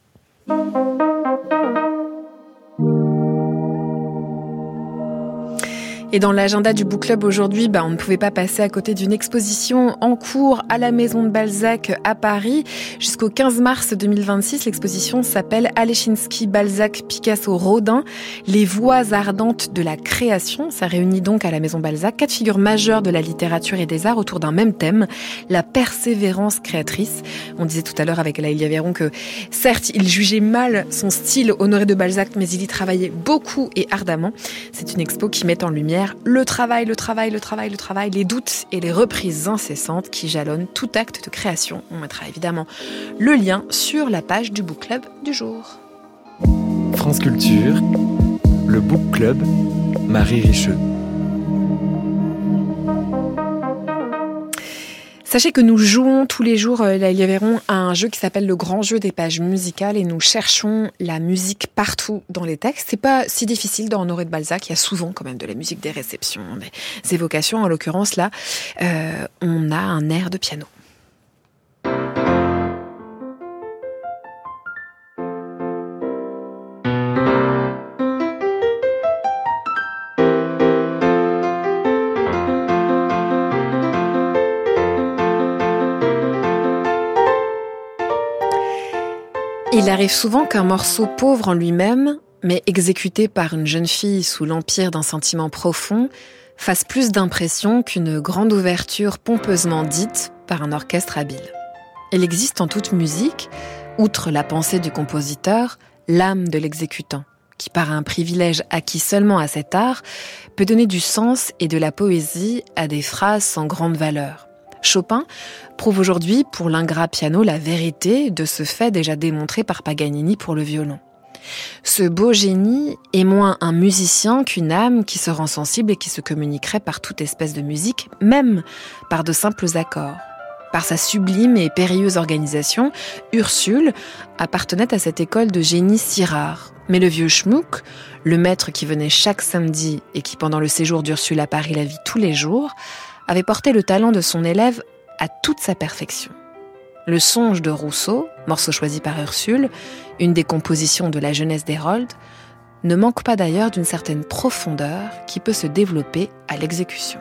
Et dans l'agenda du Book Club aujourd'hui, bah, on ne pouvait pas passer à côté d'une exposition en cours à la Maison de Balzac à Paris. Jusqu'au quinze mars deux mille vingt-six, l'exposition s'appelle Alechinsky, Balzac, Picasso, Rodin, les voix ardentes de la création. Ça réunit donc à la Maison Balzac quatre figures majeures de la littérature et des arts autour d'un même thème, la persévérance créatrice. On disait tout à l'heure avec Laëlia Véron que certes, il jugeait mal son style Honoré de Balzac, mais il y travaillait beaucoup et ardemment. C'est une expo qui met en lumière le travail, le travail, le travail, le travail, les doutes et les reprises incessantes qui jalonnent tout acte de création. On mettra évidemment le lien sur la page du Book Club du jour. France Culture, le Book Club, Marie Richeux. Sachez que nous jouons tous les jours, Laëlia Véron, à un jeu qui s'appelle le grand jeu des pages musicales et nous cherchons la musique partout dans les textes. C'est pas si difficile dans Honoré de Balzac, il y a souvent quand même de la musique des réceptions, des évocations. En l'occurrence là, euh, on a un air de piano. Il arrive souvent qu'un morceau pauvre en lui-même, mais exécuté par une jeune fille sous l'empire d'un sentiment profond, fasse plus d'impression qu'une grande ouverture pompeusement dite par un orchestre habile. Il existe en toute musique, outre la pensée du compositeur, l'âme de l'exécutant, qui par un privilège acquis seulement à cet art, peut donner du sens et de la poésie à des phrases sans grande valeur. Chopin prouve aujourd'hui pour l'ingrat piano la vérité de ce fait déjà démontré par Paganini pour le violon. Ce beau génie est moins un musicien qu'une âme qui se rend sensible et qui se communiquerait par toute espèce de musique, même par de simples accords. Par sa sublime et périlleuse organisation, Ursule appartenait à cette école de génie si rare. Mais le vieux Schmuck, le maître qui venait chaque samedi et qui pendant le séjour d'Ursule à Paris la vit tous les jours, avait porté le talent de son élève à toute sa perfection. Le songe de Rousseau, morceau choisi par Ursule, une des compositions de la jeunesse d'Hérold, ne manque pas d'ailleurs d'une certaine profondeur qui peut se développer à l'exécution.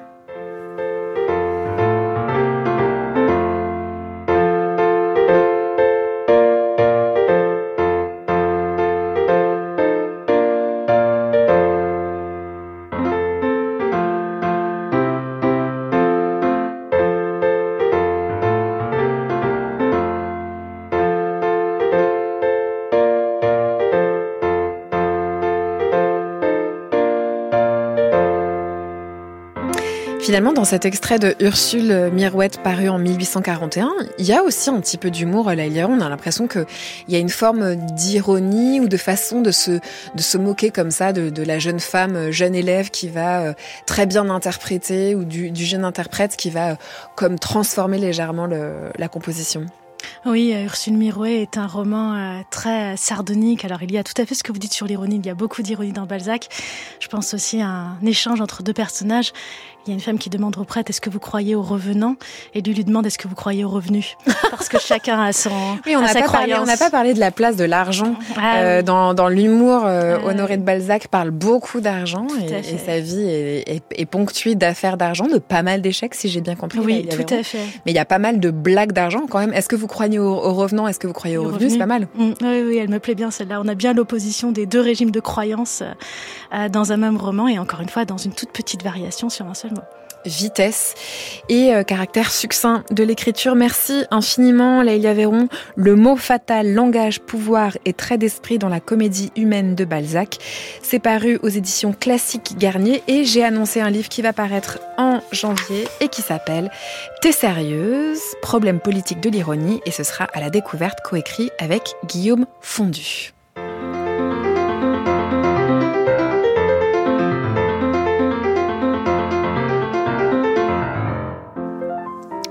Finalement, dans cet extrait de Ursule Mirouette paru en mille huit cent quarante et un, il y a aussi un petit peu d'humour. Là, on a l'impression qu'il y a une forme d'ironie ou de façon de se, de se moquer comme ça de, de la jeune femme, jeune élève qui va très bien interpréter ou du, du jeune interprète qui va comme transformer légèrement le, la composition. Oui, Ursule Mirouet est un roman euh, très sardonique. Alors, il y a tout à fait ce que vous dites sur l'ironie. Il y a beaucoup d'ironie dans Balzac. Je pense aussi à un échange entre deux personnages. Il y a une femme qui demande au prêtre « Est-ce que vous croyez aux revenants ?» et lui lui demande « Est-ce que vous croyez aux revenus ?» Parce que chacun a son oui, on a n'a sa pas croyance. Parlé, on n'a pas parlé de la place de l'argent. Ah, euh, oui. dans, dans l'humour, euh, ah, Honoré de Balzac parle beaucoup d'argent et, et sa vie est, est, est ponctuée d'affaires d'argent, de pas mal d'échecs, si j'ai bien compris. Oui, là, tout à fait. Mais il y a pas mal de blagues d'argent quand même. Est-ce que vous croyez aux, aux revenants ? Est-ce que vous croyez aux revenus ? revenus C'est pas mal. Mmh, oui, oui, elle me plaît bien celle-là. On a bien l'opposition des deux régimes de croyances euh, dans un même roman et encore une fois dans une toute petite variation sur un seul mot. Vitesse et euh, caractère succinct de l'écriture. Merci infiniment, Laëlia Véron. Le mot fatal, langage, pouvoir et trait d'esprit dans la comédie humaine de Balzac. C'est paru aux éditions Classiques Garnier et j'ai annoncé un livre qui va paraître en janvier et qui s'appelle T'es sérieuse ? Problème politique de l'ironie et ce sera à la découverte coécrit avec Guillaume Fondu.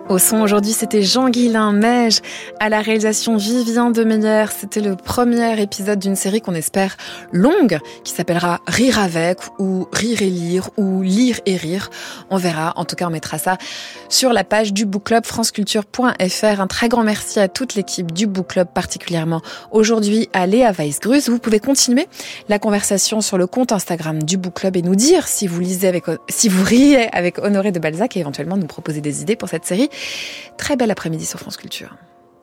Au son aujourd'hui, c'était Jean-Guilain Meige, à la réalisation Vivien Demeyer. C'était le premier épisode d'une série qu'on espère longue, qui s'appellera Rire avec, ou Rire et lire, ou Lire et rire. On verra, en tout cas on mettra ça sur la page du Book Club franceculture point f r. Un très grand merci à toute l'équipe du Book Club, particulièrement aujourd'hui à Léa Weisgrus. Vous pouvez continuer la conversation sur le compte Instagram du Book Club et nous dire si vous lisez avec, si vous riez avec Honoré de Balzac et éventuellement nous proposer des idées pour cette série. Très bel après-midi sur France Culture.